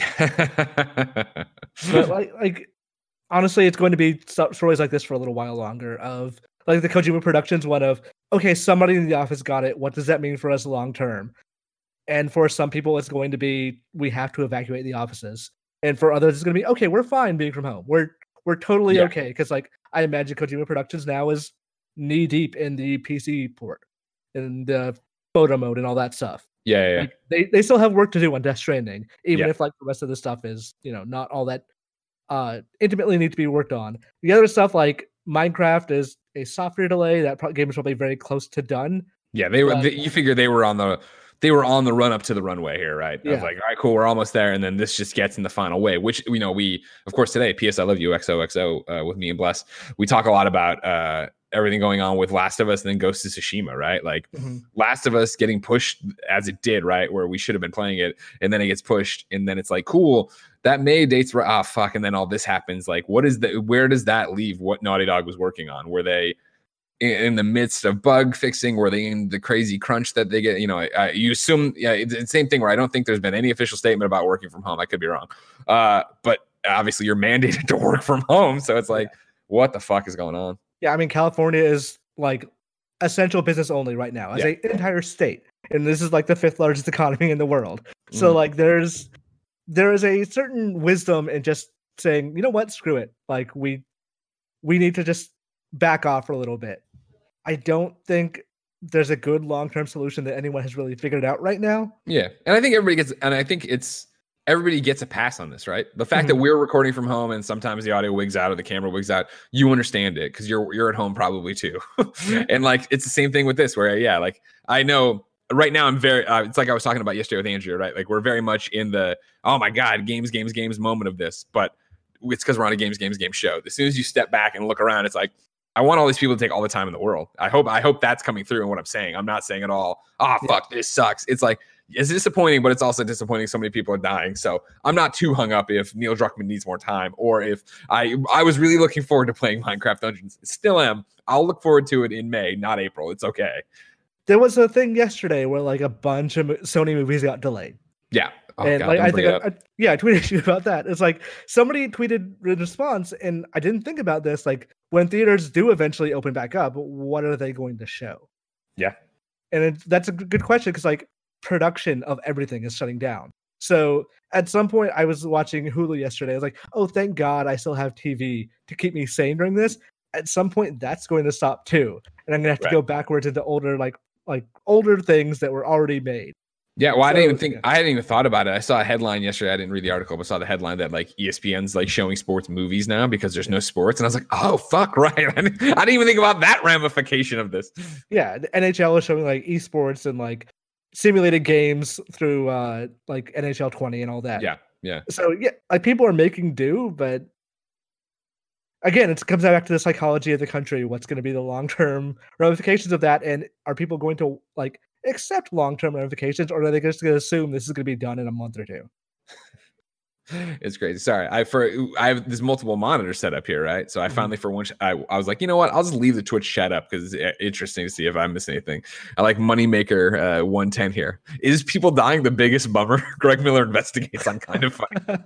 But like. Honestly, it's going to be stories like this for a little while longer. Of like the Kojima Productions one of, okay, somebody in the office got it. What does that mean for us long term? And for some people, it's going to be we have to evacuate the offices. And for others, it's going to be okay. We're fine being from home. We're totally okay because like I imagine Kojima Productions now is knee deep in the PC port and the photo mode and all that stuff. Yeah. Like, they still have work to do on Death Stranding, even if like the rest of the stuff is not all that intimately need to be worked on. The other stuff like Minecraft is a software delay. That game is probably very close to done. Yeah, you figure they were on the run up to the runway here, right? Yeah. Of like, all right, cool, we're almost there, and then this just gets in the final way. Which we of course today, PS I Love You XOXO with me and Bless. We talk a lot about everything going on with Last of Us and then Ghost of Tsushima, right? Like Last of Us getting pushed as it did, right? Where we should have been playing it, and then it gets pushed, and then it's like, cool, that May date's fuck, and then all this happens. Like, where does that leave what Naughty Dog was working on? Were they in the midst of bug fixing? Were they in the crazy crunch that they get? You assume, it's the same thing where I don't think there's been any official statement about working from home. I could be wrong. But obviously you're mandated to work from home. So it's like, what the fuck is going on? Yeah, I mean, California is like essential business only right now as an entire state. And this is like the 5th largest economy in the world. So like there is a certain wisdom in just saying, you know what, screw it. Like we need to just back off for a little bit. I don't think there's a good long-term solution that anyone has really figured out right now. Yeah. And I think everybody gets a pass on this, right? The fact that we're recording from home and sometimes the audio wigs out or the camera wigs out, you understand it because you're at home probably too. And like it's the same thing with this where like I know right now I'm very it's like I was talking about yesterday with Andrew, right? Like we're very much in the oh my god, games moment of this, but it's because we're on a games show. As soon as you step back and look around, it's like I want all these people to take all the time in the world. I hope that's coming through in what I'm saying. I'm not saying at all, fuck, this sucks. It's like, it's disappointing, but it's also disappointing so many people are dying. So I'm not too hung up if Neil Druckmann needs more time or if I was really looking forward to playing Minecraft Dungeons. Still am. I'll look forward to it in May, not April. It's okay. There was a thing yesterday where like a bunch of Sony movies got delayed. Yeah. Oh, and God, like, I think I tweeted you about that. It's like somebody tweeted in response, and I didn't think about this. Like when theaters do eventually open back up, what are they going to show? Yeah. And that's a good question because like production of everything is shutting down. So at some point, I was watching Hulu yesterday. I was like, oh, thank God I still have TV to keep me sane during this. At some point, that's going to stop too, and I'm gonna have to go backwards into older like older things that were already made. Yeah, well, I hadn't even thought about it. I saw a headline yesterday. I didn't read the article, but saw the headline that like ESPN's like showing sports movies now because there's no sports. And I was like, oh, fuck, right. I didn't even think about that ramification of this. Yeah, the NHL is showing like esports and like simulated games through like NHL 20 and all that. Yeah. So yeah, like people are making do, but again, it comes back to the psychology of the country. What's going to be the long-term ramifications of that? And are people going to like accept long-term ramifications, or are they just going to assume this is going to be done in a month or two? It's crazy. Sorry, I have this multiple monitors set up here, right? So I finally, for once, I was like, you know what? I'll just leave the Twitch chat up because it's interesting to see if I miss anything. I like Moneymaker 110 here. Is people dying the biggest bummer? Greg Miller investigates. I'm kind of funny.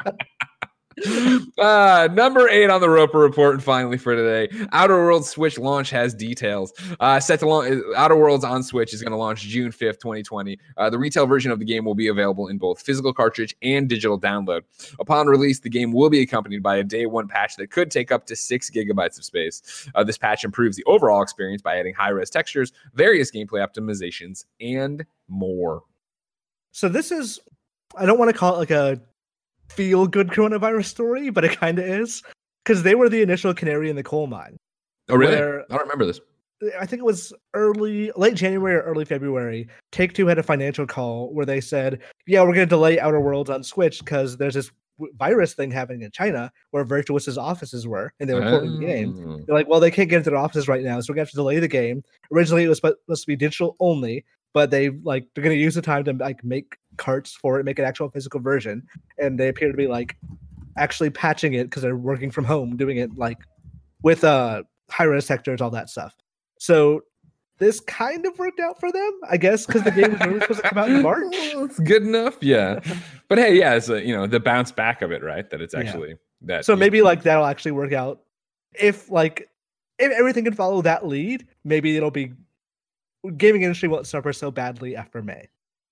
Number 8 on the Roper Report, and finally for today, Outer Worlds Switch launch has details. Set to launch, Outer Worlds on Switch is going to launch June 5th, 2020. The retail version of the game will be available in both physical cartridge and digital download. Upon release, the game will be accompanied by a day one patch that could take up to 6 gigabytes of space. This patch improves the overall experience by adding high-res textures, various gameplay optimizations, and more. So this is, I don't want to call it like a feel-good coronavirus story, but it kind of is, because they were the initial canary in the coal mine. Oh, really? I don't remember this. I think it was late January or early February. Take-Two had a financial call where they said, yeah, we're going to delay Outer Worlds on Switch because there's this virus thing happening in China where Virtuous's offices were, and they were porting the game. They're like, well, they can't get into their offices right now, so we're going to have to delay the game. Originally, it was supposed to be digital only, but they're going to use the time to like make carts for it, make an actual physical version, and they appear to be like actually patching it because they're working from home, doing it like with high-res textures, all that stuff. So this kind of worked out for them, I guess, because the game was really supposed to come out in March. It's good enough, yeah. But hey, yeah, it's the bounce back of it, right? That it's actually that. So maybe like that'll actually work out. If everything can follow that lead, maybe it'll be gaming industry won't suffer so badly after May.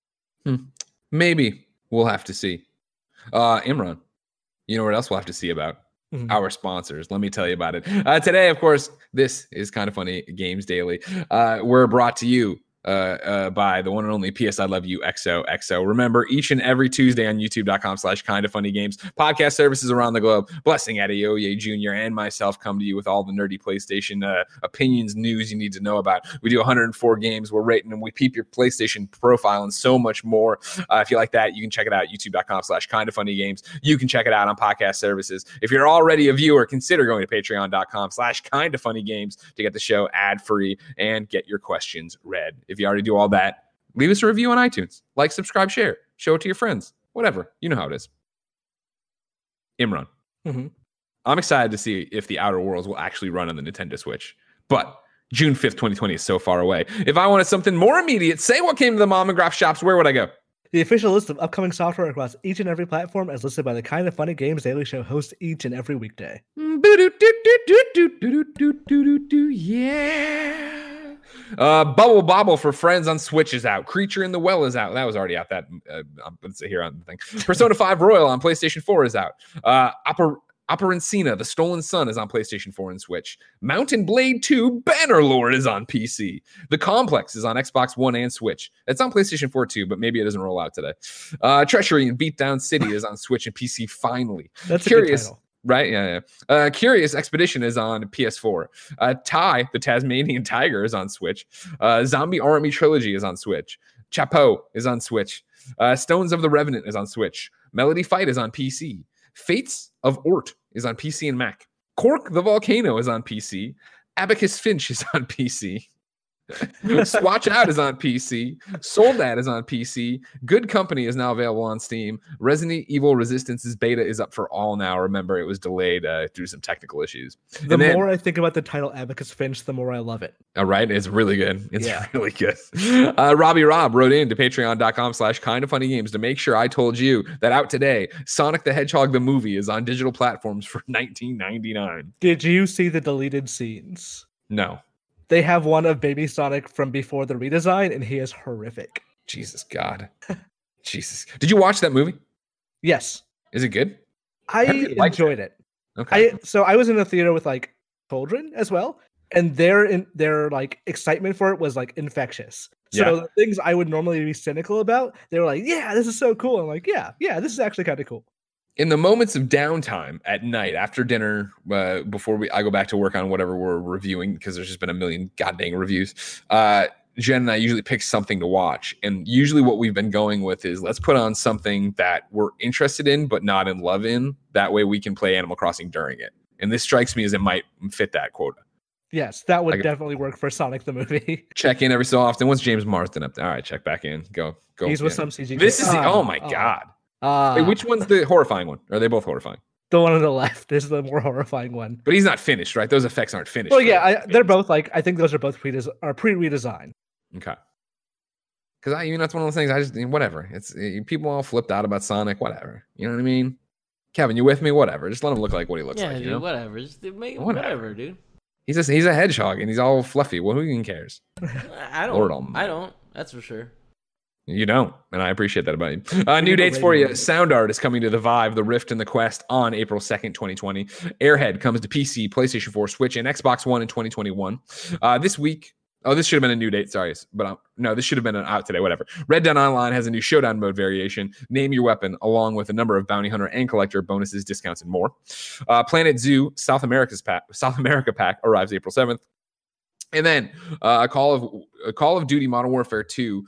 Maybe we'll have to see. Imran, you know what else we'll have to see about? Our sponsors. Let me tell you about it. Today, of course, this is Kind of Funny Games Daily. We're brought to you by the one and only PS I Love You XOXO. Remember, each and every Tuesday on youtube.com/kindoffunnygames, podcast services around the globe, Blessing Adeoye Jr. and myself come to you with all the nerdy PlayStation opinions, news you need to know about. We do 104 games. We're rating and we peep your PlayStation profile and so much more. If you like that, you can check it out, youtube.com/kindoffunnygames. You can check it out on podcast services. If you're already a viewer, consider going to patreon.com/kindoffunnygames to get the show ad-free and get your questions read. If you already do all that, leave us a review on iTunes. Like, subscribe, share. Show it to your friends. Whatever. You know how it is. Imran. I'm excited to see if the Outer Worlds will actually run on the Nintendo Switch. But June 5th, 2020 is so far away. If I wanted something more immediate, say what came to the mom and graph shops, where would I go? The official list of upcoming software across each and every platform as listed by the Kind of Funny Games Daily Show host each and every weekday. Yeah. Bubble Bobble for Friends on Switch is out. Creature in the Well is out. That was already out. That I'm going to say here on the thing. Persona 5 Royal on PlayStation 4 is out. Operancina, The Stolen Sun is on PlayStation 4 and Switch. Mountain Blade 2 Bannerlord is on PC. The Complex is on Xbox One and Switch. It's on PlayStation 4 too, but maybe it doesn't roll out today. Treachery and Beatdown City is on Switch and PC finally. That's Curious. A good title. Right? Yeah. Curious Expedition is on PS4. Ty, the Tasmanian Tiger, is on Switch. Zombie Army Trilogy is on Switch. Chapeau is on Switch. Stones of the Revenant is on Switch. Melody Fight is on PC. Fates of Ort is on PC and Mac. Cork the Volcano is on PC. Abacus Finch is on PC. Swatch Out is on PC. Soldat is on PC. Good Company is now available on Steam. Resident Evil Resistance's beta is up for all now. Remember, it was delayed due to some technical issues. The more I think about the title Abacus Finch, the more I love it. All right, it's really good. It's really good. Robbie Rob wrote in to patreon.com/kindoffunnygames to make sure I told you that out today, Sonic the Hedgehog the movie is on digital platforms for $19.99. Did you see the deleted scenes? No. They have one of Baby Sonic from before the redesign, and he is horrific. Jesus God. Jesus. Did you watch that movie? Yes. Is it good? I enjoyed it. Okay. So I was in a theater with like children as well, and their like excitement for it was like infectious. So the things I would normally be cynical about, they were like, "Yeah, this is so cool." I'm like, "Yeah, this is actually kind of cool." In the moments of downtime at night after dinner, before I go back to work on whatever we're reviewing, because there's just been a million goddamn reviews, Jen and I usually pick something to watch. And usually what we've been going with is let's put on something that we're interested in but not in love in. That way we can play Animal Crossing during it. And this strikes me as it might fit that quota. Yes, that would definitely work for Sonic the movie. Check in every so often. What's James Marsden up there? All right, check back in. Go. He's with some CG. This is oh my God. Wait, which one's the horrifying one? Or are they both horrifying? The one on the left is the more horrifying one. But he's not finished, right? Those effects aren't finished. Well, yeah, they're both like, I think those are both pre-redesign. Okay. Because that's one of those things. I just whatever. It's people all flipped out about Sonic. Whatever. You know what I mean? Kevin, you with me? Whatever. Just let him look like what he looks like. Dude, you know? Whatever. Just whatever, dude. He's a hedgehog and he's all fluffy. Well, who even cares? I don't. That's for sure. You don't, and I appreciate that about you. New dates for you. Sound Art is coming to the Vive, the Rift, and the Quest on April 2nd, 2020. Airhead comes to PC, PlayStation 4, Switch, and Xbox One in 2021. This week, this should have been a new date, sorry. But no, this should have been out today, whatever. Red Dead Online has a new Showdown mode variation, Name Your Weapon, along with a number of Bounty Hunter and Collector bonuses, discounts, and more. Planet Zoo South America pack arrives April 7th. And then Call of Duty Modern Warfare 2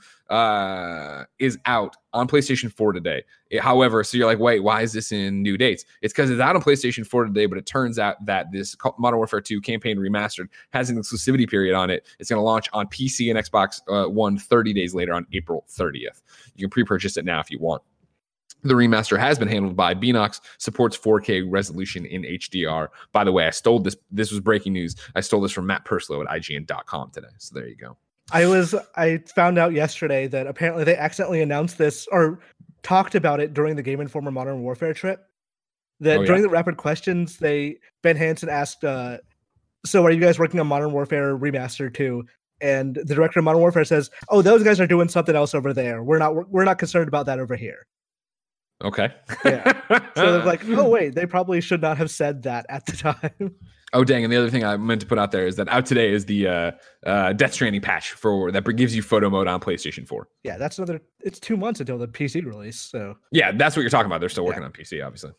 is out on PlayStation 4 today. However, so you're like, wait, why is this in new dates? It's because it's out on PlayStation 4 today, but it turns out that this Modern Warfare 2 campaign remastered has an exclusivity period on it. It's going to launch on PC and Xbox One 30 days later on April 30th. You can pre-purchase it now if you want. The remaster has been handled by Beanox, supports 4K resolution in HDR. By the way, I stole this. This was breaking news. I stole this from Matt Perslow at IGN.com today. So there you go. I found out yesterday that apparently they accidentally announced this or talked about it during the Game Informer Modern Warfare trip. During the rapid questions, Ben Hansen asked, so are you guys working on Modern Warfare Remastered 2? And the director of Modern Warfare says, oh, those guys are doing something else over there. We're not concerned about that over here. Okay. Yeah. So they're like, oh wait, they probably should not have said that at the time. Oh dang! And the other thing I meant to put out there is that out today is the Death Stranding patch that gives you photo mode on PlayStation 4. Yeah, it's 2 months until the PC release. So yeah, that's what you're talking about. They're still working on PC, obviously.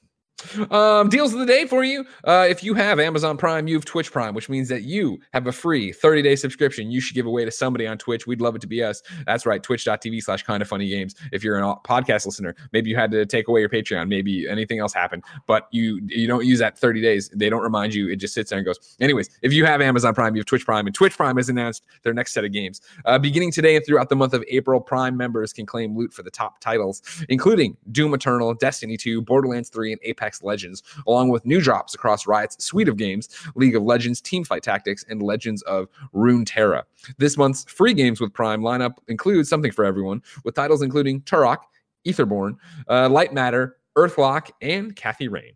Deals of the day for you. If you have Amazon Prime, you have Twitch Prime, which means that you have a free 30-day subscription you should give away to somebody on Twitch. We'd love it to be us. That's right, twitch.tv/kindoffunnygames. If you're a podcast listener, maybe you had to take away your Patreon, maybe anything else happened, but you don't use that 30 days. They don't remind you. It just sits there and goes. Anyways, if you have Amazon Prime, you have Twitch Prime, and Twitch Prime has announced their next set of games. Beginning today and throughout the month of April, Prime members can claim loot for the top titles, including Doom Eternal, Destiny 2, Borderlands 3, and Apex Legends, along with new drops across Riot's suite of games, League of Legends, Teamfight Tactics, and Legends of Runeterra. This month's free games with Prime lineup includes something for everyone, with titles including Turok, Etherborn, Light Matter, Earthlock, and Kathy Rain.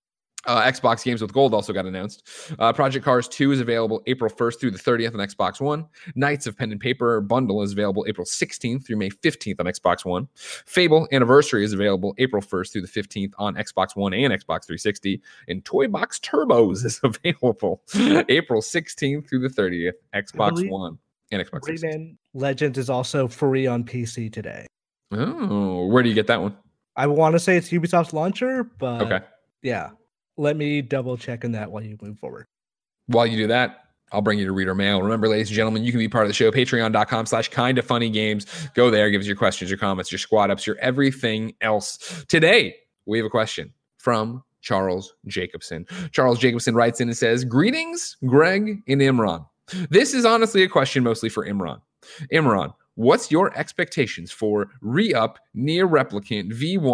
Xbox games with Gold also got announced. Project Cars 2 is available April 1st through the 30th on Xbox One. Knights of Pen and Paper bundle is available April 16th through May 15th on Xbox One. Fable Anniversary is available April 1st through the 15th on Xbox One and Xbox 360. And Toy Box Turbos is available April 16th through the 30th, Xbox One and Xbox 360. Rayman Legends is also free on PC today. Oh, where do you get that one? I want to say it's Ubisoft's launcher, but okay. Yeah. Let me double check on that while you move forward. While you do that, I'll bring you to Reader Mail. Remember, ladies and gentlemen, you can be part of the show. Patreon.com/kindoffunnygames. Go there. Give us your questions, your comments, your squad ups, your everything else. Today, we have a question from Charles Jacobson. Charles Jacobson writes in and says, greetings, Greg and Imran. This is honestly a question mostly for Imran. Imran, what's your expectations for re-up near replicant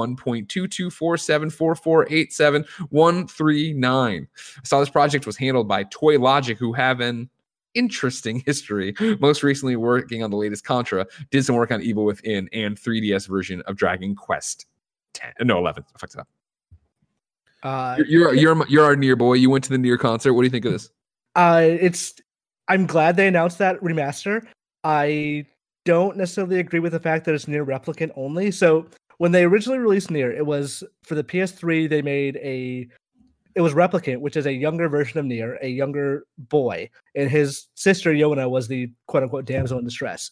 V1.22474487139? I saw this project was handled by Toy Logic, who have an interesting history. Most recently working on the latest Contra, did some work on Evil Within and 3DS version of Dragon Quest 11. I fucked it up. You're our Nier boy. You went to the Nier concert. What do you think of this? I'm glad they announced that remaster. I don't necessarily agree with the fact that it's Nier Replicant only. So when they originally released Nier, it was for the PS3. They made it was Replicant, which is a younger version of Nier, a younger boy, and his sister Yona was the quote unquote damsel in distress.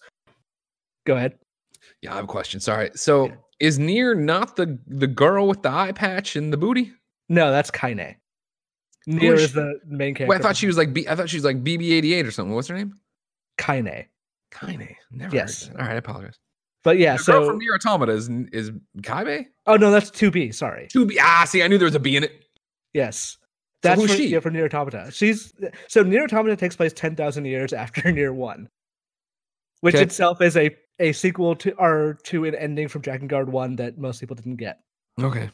Go ahead. Yeah, I have a question. Sorry. So is Nier not the girl with the eye patch and the booty? No, that's Kaine. Nier is the main character. Wait, I thought she was like BB-88 or something. What's her name? Kaine. Never. Yes. All right, I apologize. But yeah, the girl from Nier Automata is Kaibe? Oh no, that's 2B. Sorry. 2B. Ah, see, I knew there was a B in it. Yes. That's who's she? Yeah, for Nier Automata. Nier Automata takes place 10,000 years after Nier 1, which itself is a sequel to an ending from Drakengard 1 that most people didn't get. Okay.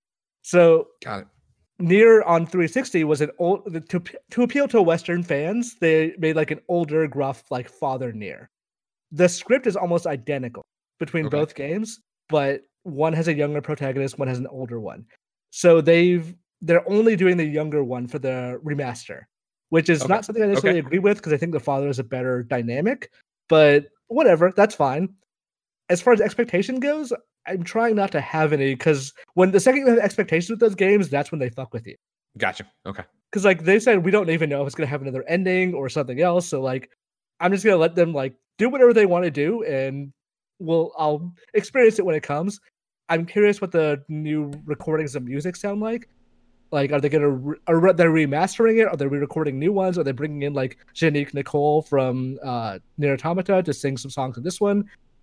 So got it. Nier on 360 was an old to appeal to Western fans. They made like an older, gruff, like father Nier. The script is almost identical between both games, but one has a younger protagonist, one has an older one. So they're only doing the younger one for the remaster, which is not something I necessarily agree with because I think the father is a better dynamic. But whatever, that's fine. As far as expectation goes, I'm trying not to have any because when the second you have expectations with those games, that's when they fuck with you. Gotcha. Okay. Because like they said, we don't even know if it's gonna have another ending or something else. So like, I'm just gonna let them like do whatever they want to do, and I'll experience it when it comes. I'm curious what the new recordings of music sound like. Like, are they gonna are they remastering it? Are they re-recording new ones? Are they bringing in like Janique Nicole from Nier Automata to sing some songs in this one?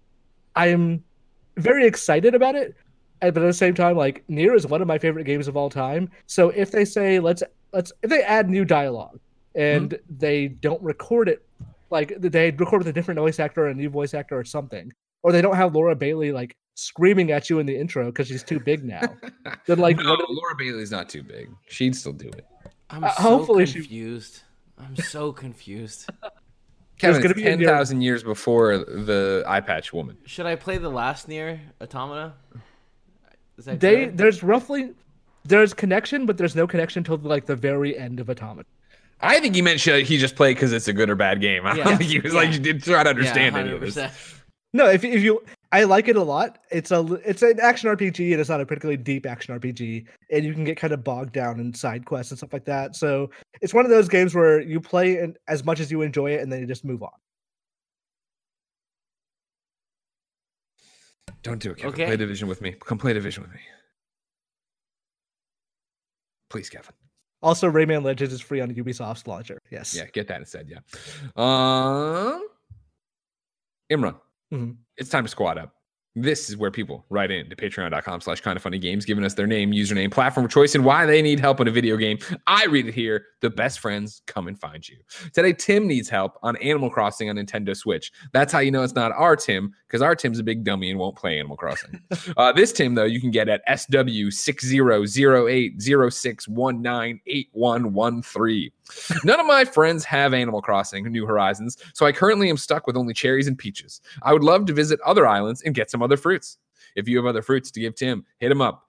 I am very excited about it, but at the same time, like Nier is one of my favorite games of all time. So if they say let's if they add new dialogue and they don't record it, like they record with a different voice actor or a new voice actor or something, or they don't have Laura Bailey like screaming at you in the intro because she's too big now. Then like Laura Bailey's not too big. She'd still do it. I'm so confused. I'm so confused. Kevin, it's 10,000 years before the eye patch woman. Should I play the last Nier Automata? Is that there's connection, but there's no connection till like the very end of Automata. I think he meant he just played because it's a good or bad game. I don't think he was like you did try to understand any of this. No, if you, I like it a lot. It's an action RPG and it's not a particularly deep action RPG, and you can get kind of bogged down in side quests and stuff like that. So it's one of those games where you play as much as you enjoy it, and then you just move on. Don't do it, Kevin. Okay. Play Division with me. Come play Division with me, please, Kevin. Also, Rayman Legends is free on Ubisoft's launcher. Yes. Yeah, get that instead. Yeah. Imran. Mm-hmm. It's time to squad up. This is where people write in to patreon.com/kindoffunnygames, giving us their name, username, platform of choice, and why they need help in a video game. I read it here. The best friends come and find you. Today, Tim needs help on Animal Crossing on Nintendo Switch. That's how you know it's not our Tim, because our Tim's a big dummy and won't play Animal Crossing. This Tim, though, you can get at SW600806198113. None of my friends have Animal Crossing New Horizons, so I currently am stuck with only cherries and peaches. I would love to visit other islands and get some other fruits. If you have other fruits to give Tim, hit him up.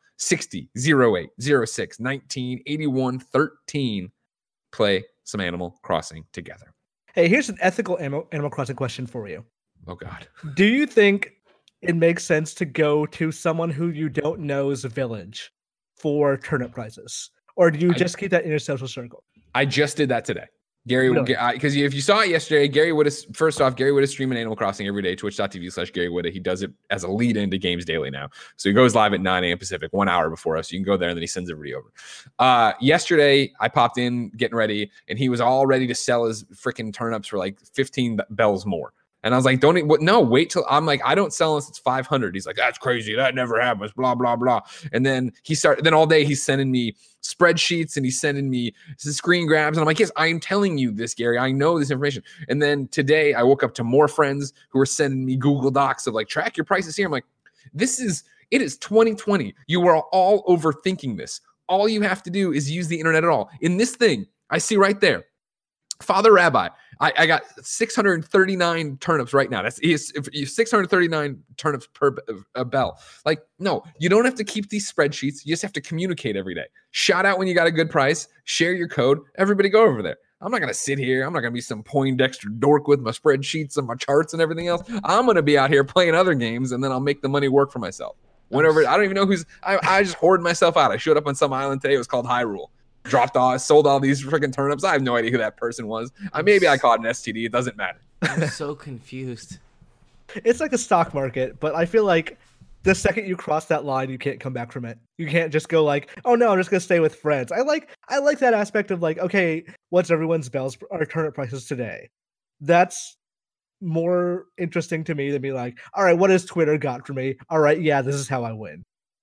600806198113. Play some Animal Crossing together. Hey, here's an ethical Animal Crossing question for you. Oh, God. Do you think it makes sense to go to someone who you don't know's village for turnip prizes? Or do you just keep that in your social circle? I just did that today. Gary, because if you saw it yesterday, Gary Wood is streaming Animal Crossing every day, twitch.tv/Gary Wood. He does it as a lead into Games Daily now. So he goes live at 9 a.m. Pacific, 1 hour before us. You can go there and then he sends everybody over. Yesterday, I popped in getting ready and he was all ready to sell his freaking turnips for like 15 bells more. And I was like, wait till I'm like, I don't sell unless it's 500. He's like, that's crazy. That never happens, blah, blah, blah. And then then all day he's sending me spreadsheets and he's sending me screen grabs. And I'm like, yes, I am telling you this, Gary. I know this information. And then today I woke up to more friends who were sending me Google Docs of like, track your prices here. I'm like, it is 2020. You are all overthinking this. All you have to do is use the internet at all. In this thing, I see right there, Father Rabbi, I got 639 turnips right now. That's 639 turnips per bell. Like, no, you don't have to keep these spreadsheets. You just have to communicate every day. Shout out when you got a good price. Share your code. Everybody go over there. I'm not going to sit here. I'm not going to be some Poindexter dork with my spreadsheets and my charts and everything else. I'm going to be out here playing other games, and then I'll make the money work for myself. Whenever I don't even know I just hoarded myself out. I showed up on some island today. It was called Hyrule. Dropped off, sold all these freaking turnips. I have no idea who that person was. Maybe I caught an STD. It doesn't matter. I'm so confused. It's like a stock market, but I feel like the second you cross that line, you can't come back from it. You can't just go like, oh no, I'm just gonna stay with friends. I like that aspect of like, okay, what's everyone's bells or turnip prices today? That's more interesting to me than be like, all right, what has Twitter got for me? All right, yeah, this is how I win.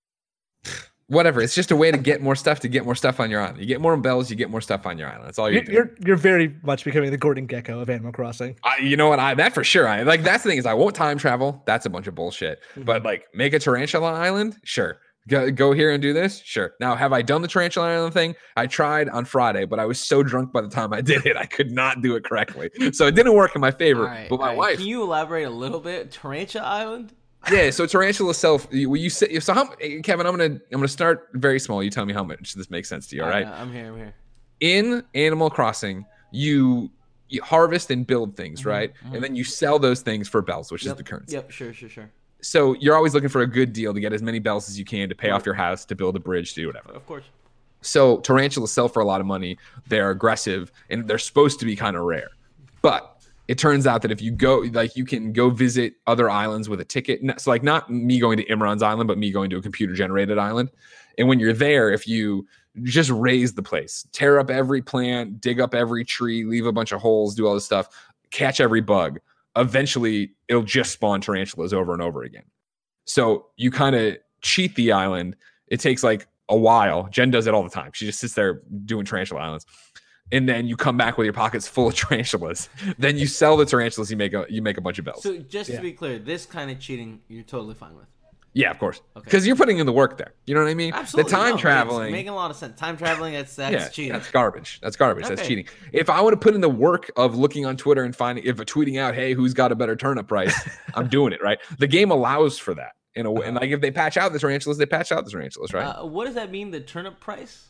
Whatever. It's just a way to get more stuff on your island. You get more bells, you get more stuff on your island. That's all you're very much becoming the Gordon Gekko of Animal Crossing. You know what? That for sure. That's the thing is I won't time travel. That's a bunch of bullshit. But like make a tarantula island, sure. Go here and do this, sure. Now, have I done the tarantula island thing? I tried on Friday, but I was so drunk by the time I did it, I could not do it correctly. So it didn't work in my favor. But my wife. Can you elaborate a little bit? Tarantula Island? Yeah, so tarantula self. So how, Kevin? I'm gonna start very small. You tell me how much this makes sense to you. All right? I'm here. In Animal Crossing, you harvest and build things, right? And then you sell those things for bells, which is the currency. Yep, sure. So you're always looking for a good deal to get as many bells as you can to pay off your house, to build a bridge, to do whatever. Of course. So tarantulas sell for a lot of money. They're aggressive and they're supposed to be kind of rare, but it turns out that if you go, like, you can go visit other islands with a ticket. So like not me going to Imran's island, but me going to a computer generated island. And when you're there, if you just raise the place, tear up every plant, dig up every tree, leave a bunch of holes, do all this stuff, catch every bug, eventually it'll just spawn tarantulas over and over again. So you kind of cheat the island. It takes like a while. Jen does it all the time. She just sits there doing tarantula islands. And then you come back with your pockets full of tarantulas. Then you sell the tarantulas. You make a bunch of bells. So just to be clear, this kind of cheating, you're totally fine with. Yeah, of course. Because you're putting in the work there. You know what I mean? Absolutely. The time traveling. It's making a lot of sense. Time traveling, that's cheating. That's garbage. That's cheating. If I want to put in the work of looking on Twitter and tweeting out, hey, who's got a better turnip price, I'm doing it, right? The game allows for that in a way. And like if they patch out the tarantulas, they patch out the tarantulas, right? What does that mean, the turnip price?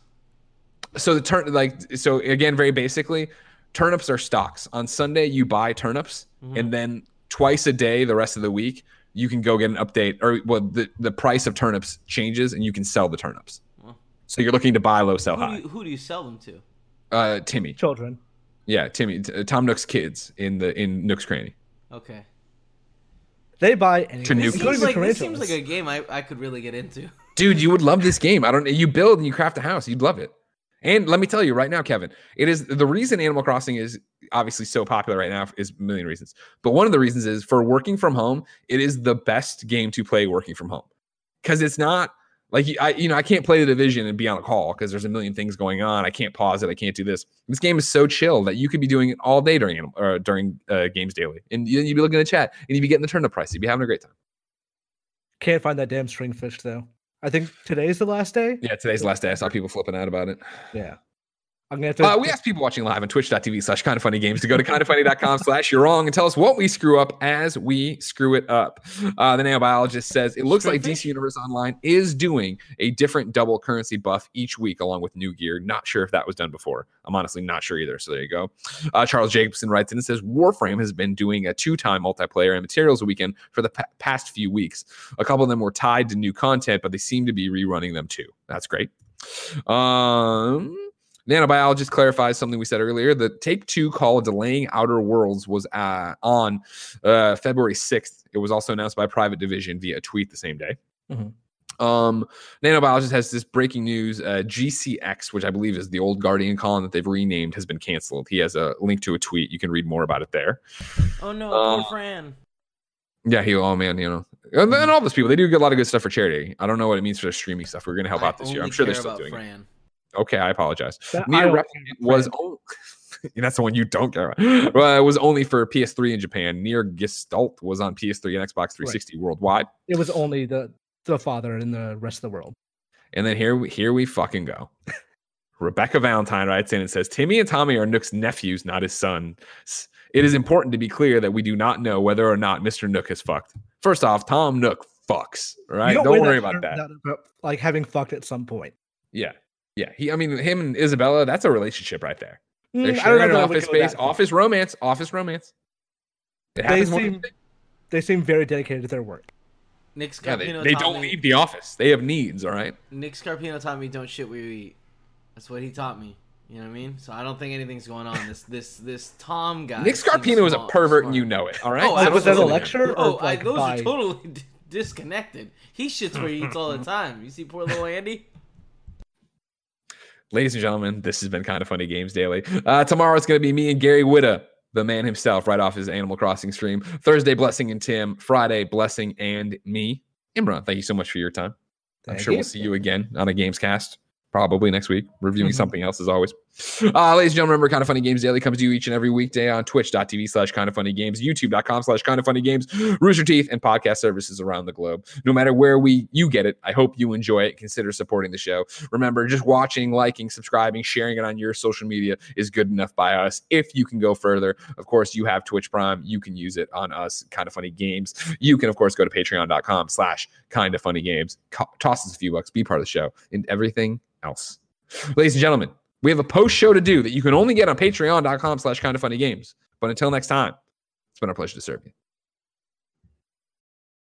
So so again, very basically, turnips are stocks. On Sunday, you buy turnips, and then twice a day, the rest of the week, you can go get an update, or the price of turnips changes, and you can sell the turnips. So you're looking to buy low, sell high. Who do you sell them to? Timmy. Children. Yeah, Timmy. Tom Nook's kids in Nook's Cranny. Okay. They buy anything. This seems like a game I could really get into. Dude, you would love this game. You build and you craft a house. You'd love it. And let me tell you right now, Kevin, it is the reason Animal Crossing is obviously so popular right now is a million reasons. But one of the reasons is for working from home, it is the best game to play working from home. Because it's not like, I can't play The Division and be on a call because there's a million things going on. I can't pause it. I can't do this. This game is so chill that you could be doing it all day during Games Daily. And then you'd be looking at the chat and you'd be getting the turnip price. You'd be having a great time. Can't find that damn stringfish, though. I think today's the last day. Yeah, today's the last day. I saw people flipping out about it. Yeah. I'm gonna have to. We asked people watching live on twitch.tv/kindoffunnygames to go to kindoffunny.com/you're wrong and tell us what we screw up as we screw it up. The nanobiologist says it looks like DC Universe Online is doing a different double currency buff each week along with new gear. Not sure if that was done before. I'm honestly not sure either. So there you go. Charles Jacobson writes in and says Warframe has been doing a 2-time multiplayer and materials weekend for the past few weeks. A couple of them were tied to new content, but they seem to be rerunning them too. That's great. Nanobiologist clarifies something we said earlier. The Take-Two call delaying Outer Worlds was on February 6th. It was also announced by Private Division via a tweet the same day. Nanobiologist has this breaking news. GCX, which I believe is the old Guardian column that they've renamed, has been canceled. He has a link to a tweet. You can read more about it there. Oh, no, poor Fran. Yeah, and then all those people, they do a lot of good stuff for charity. I don't know what it means for their streaming stuff. We're going to help out this year. I'm sure they're still doing it. Okay, I apologize. Nier Replicant was only, that's the one you don't care about. Well, it was only for PS3 in Japan. Nier Gestalt was on PS3 and Xbox 360 worldwide. It was only the father in the rest of the world. And then here we fucking go. Rebecca Valentine writes in and says, Timmy and Tommy are Nook's nephews, not his son. It is important to be clear that we do not know whether or not Mr. Nook has fucked. First off, Tom Nook fucks, right? Don't worry about that. Like having fucked at some point. Yeah. Yeah. Him and Isabella, that's a relationship right there. They're sharing an office space, office romance. It happens they seem very dedicated to their work. Nick Scarpino they don't leave the office. They have needs, all right? Nick Scarpino taught me don't shit where you eat. That's what he taught me. You know what I mean? So I don't think anything's going on. This Tom guy. Nick Scarpino is a pervert and you know it, all right? Oh, was that a lecture? Those are totally disconnected. He shits where he eats all the time. You see poor little Andy? Ladies and gentlemen, this has been Kind of Funny Games Daily. Tomorrow it's going to be me and Gary Whitta, the man himself, right off his Animal Crossing stream. Thursday, Blessing and Tim. Friday, Blessing and me. Imran, thank you so much for your time. I'm sure we'll see you again on a Gamescast. Probably next week, reviewing something else as always. Ladies and gentlemen, remember, Kind of Funny Games Daily comes to you each and every weekday on twitch.tv/kindoffunnygames, youtube.com/kindoffunnygames, Rooster Teeth, and podcast services around the globe. No matter where you get it, I hope you enjoy it. Consider supporting the show. Remember, just watching, liking, subscribing, sharing it on your social media is good enough by us. If you can go further, of course, you have Twitch Prime. You can use it on us, Kind of Funny Games. You can, of course, go to patreon.com/kindoffunnygames. Toss us a few bucks, be part of the show, and everything else. Ladies and gentlemen, we have a post show to do that you can only get on patreon.com/kindoffunnygames. But until next time, it's been our pleasure to serve you.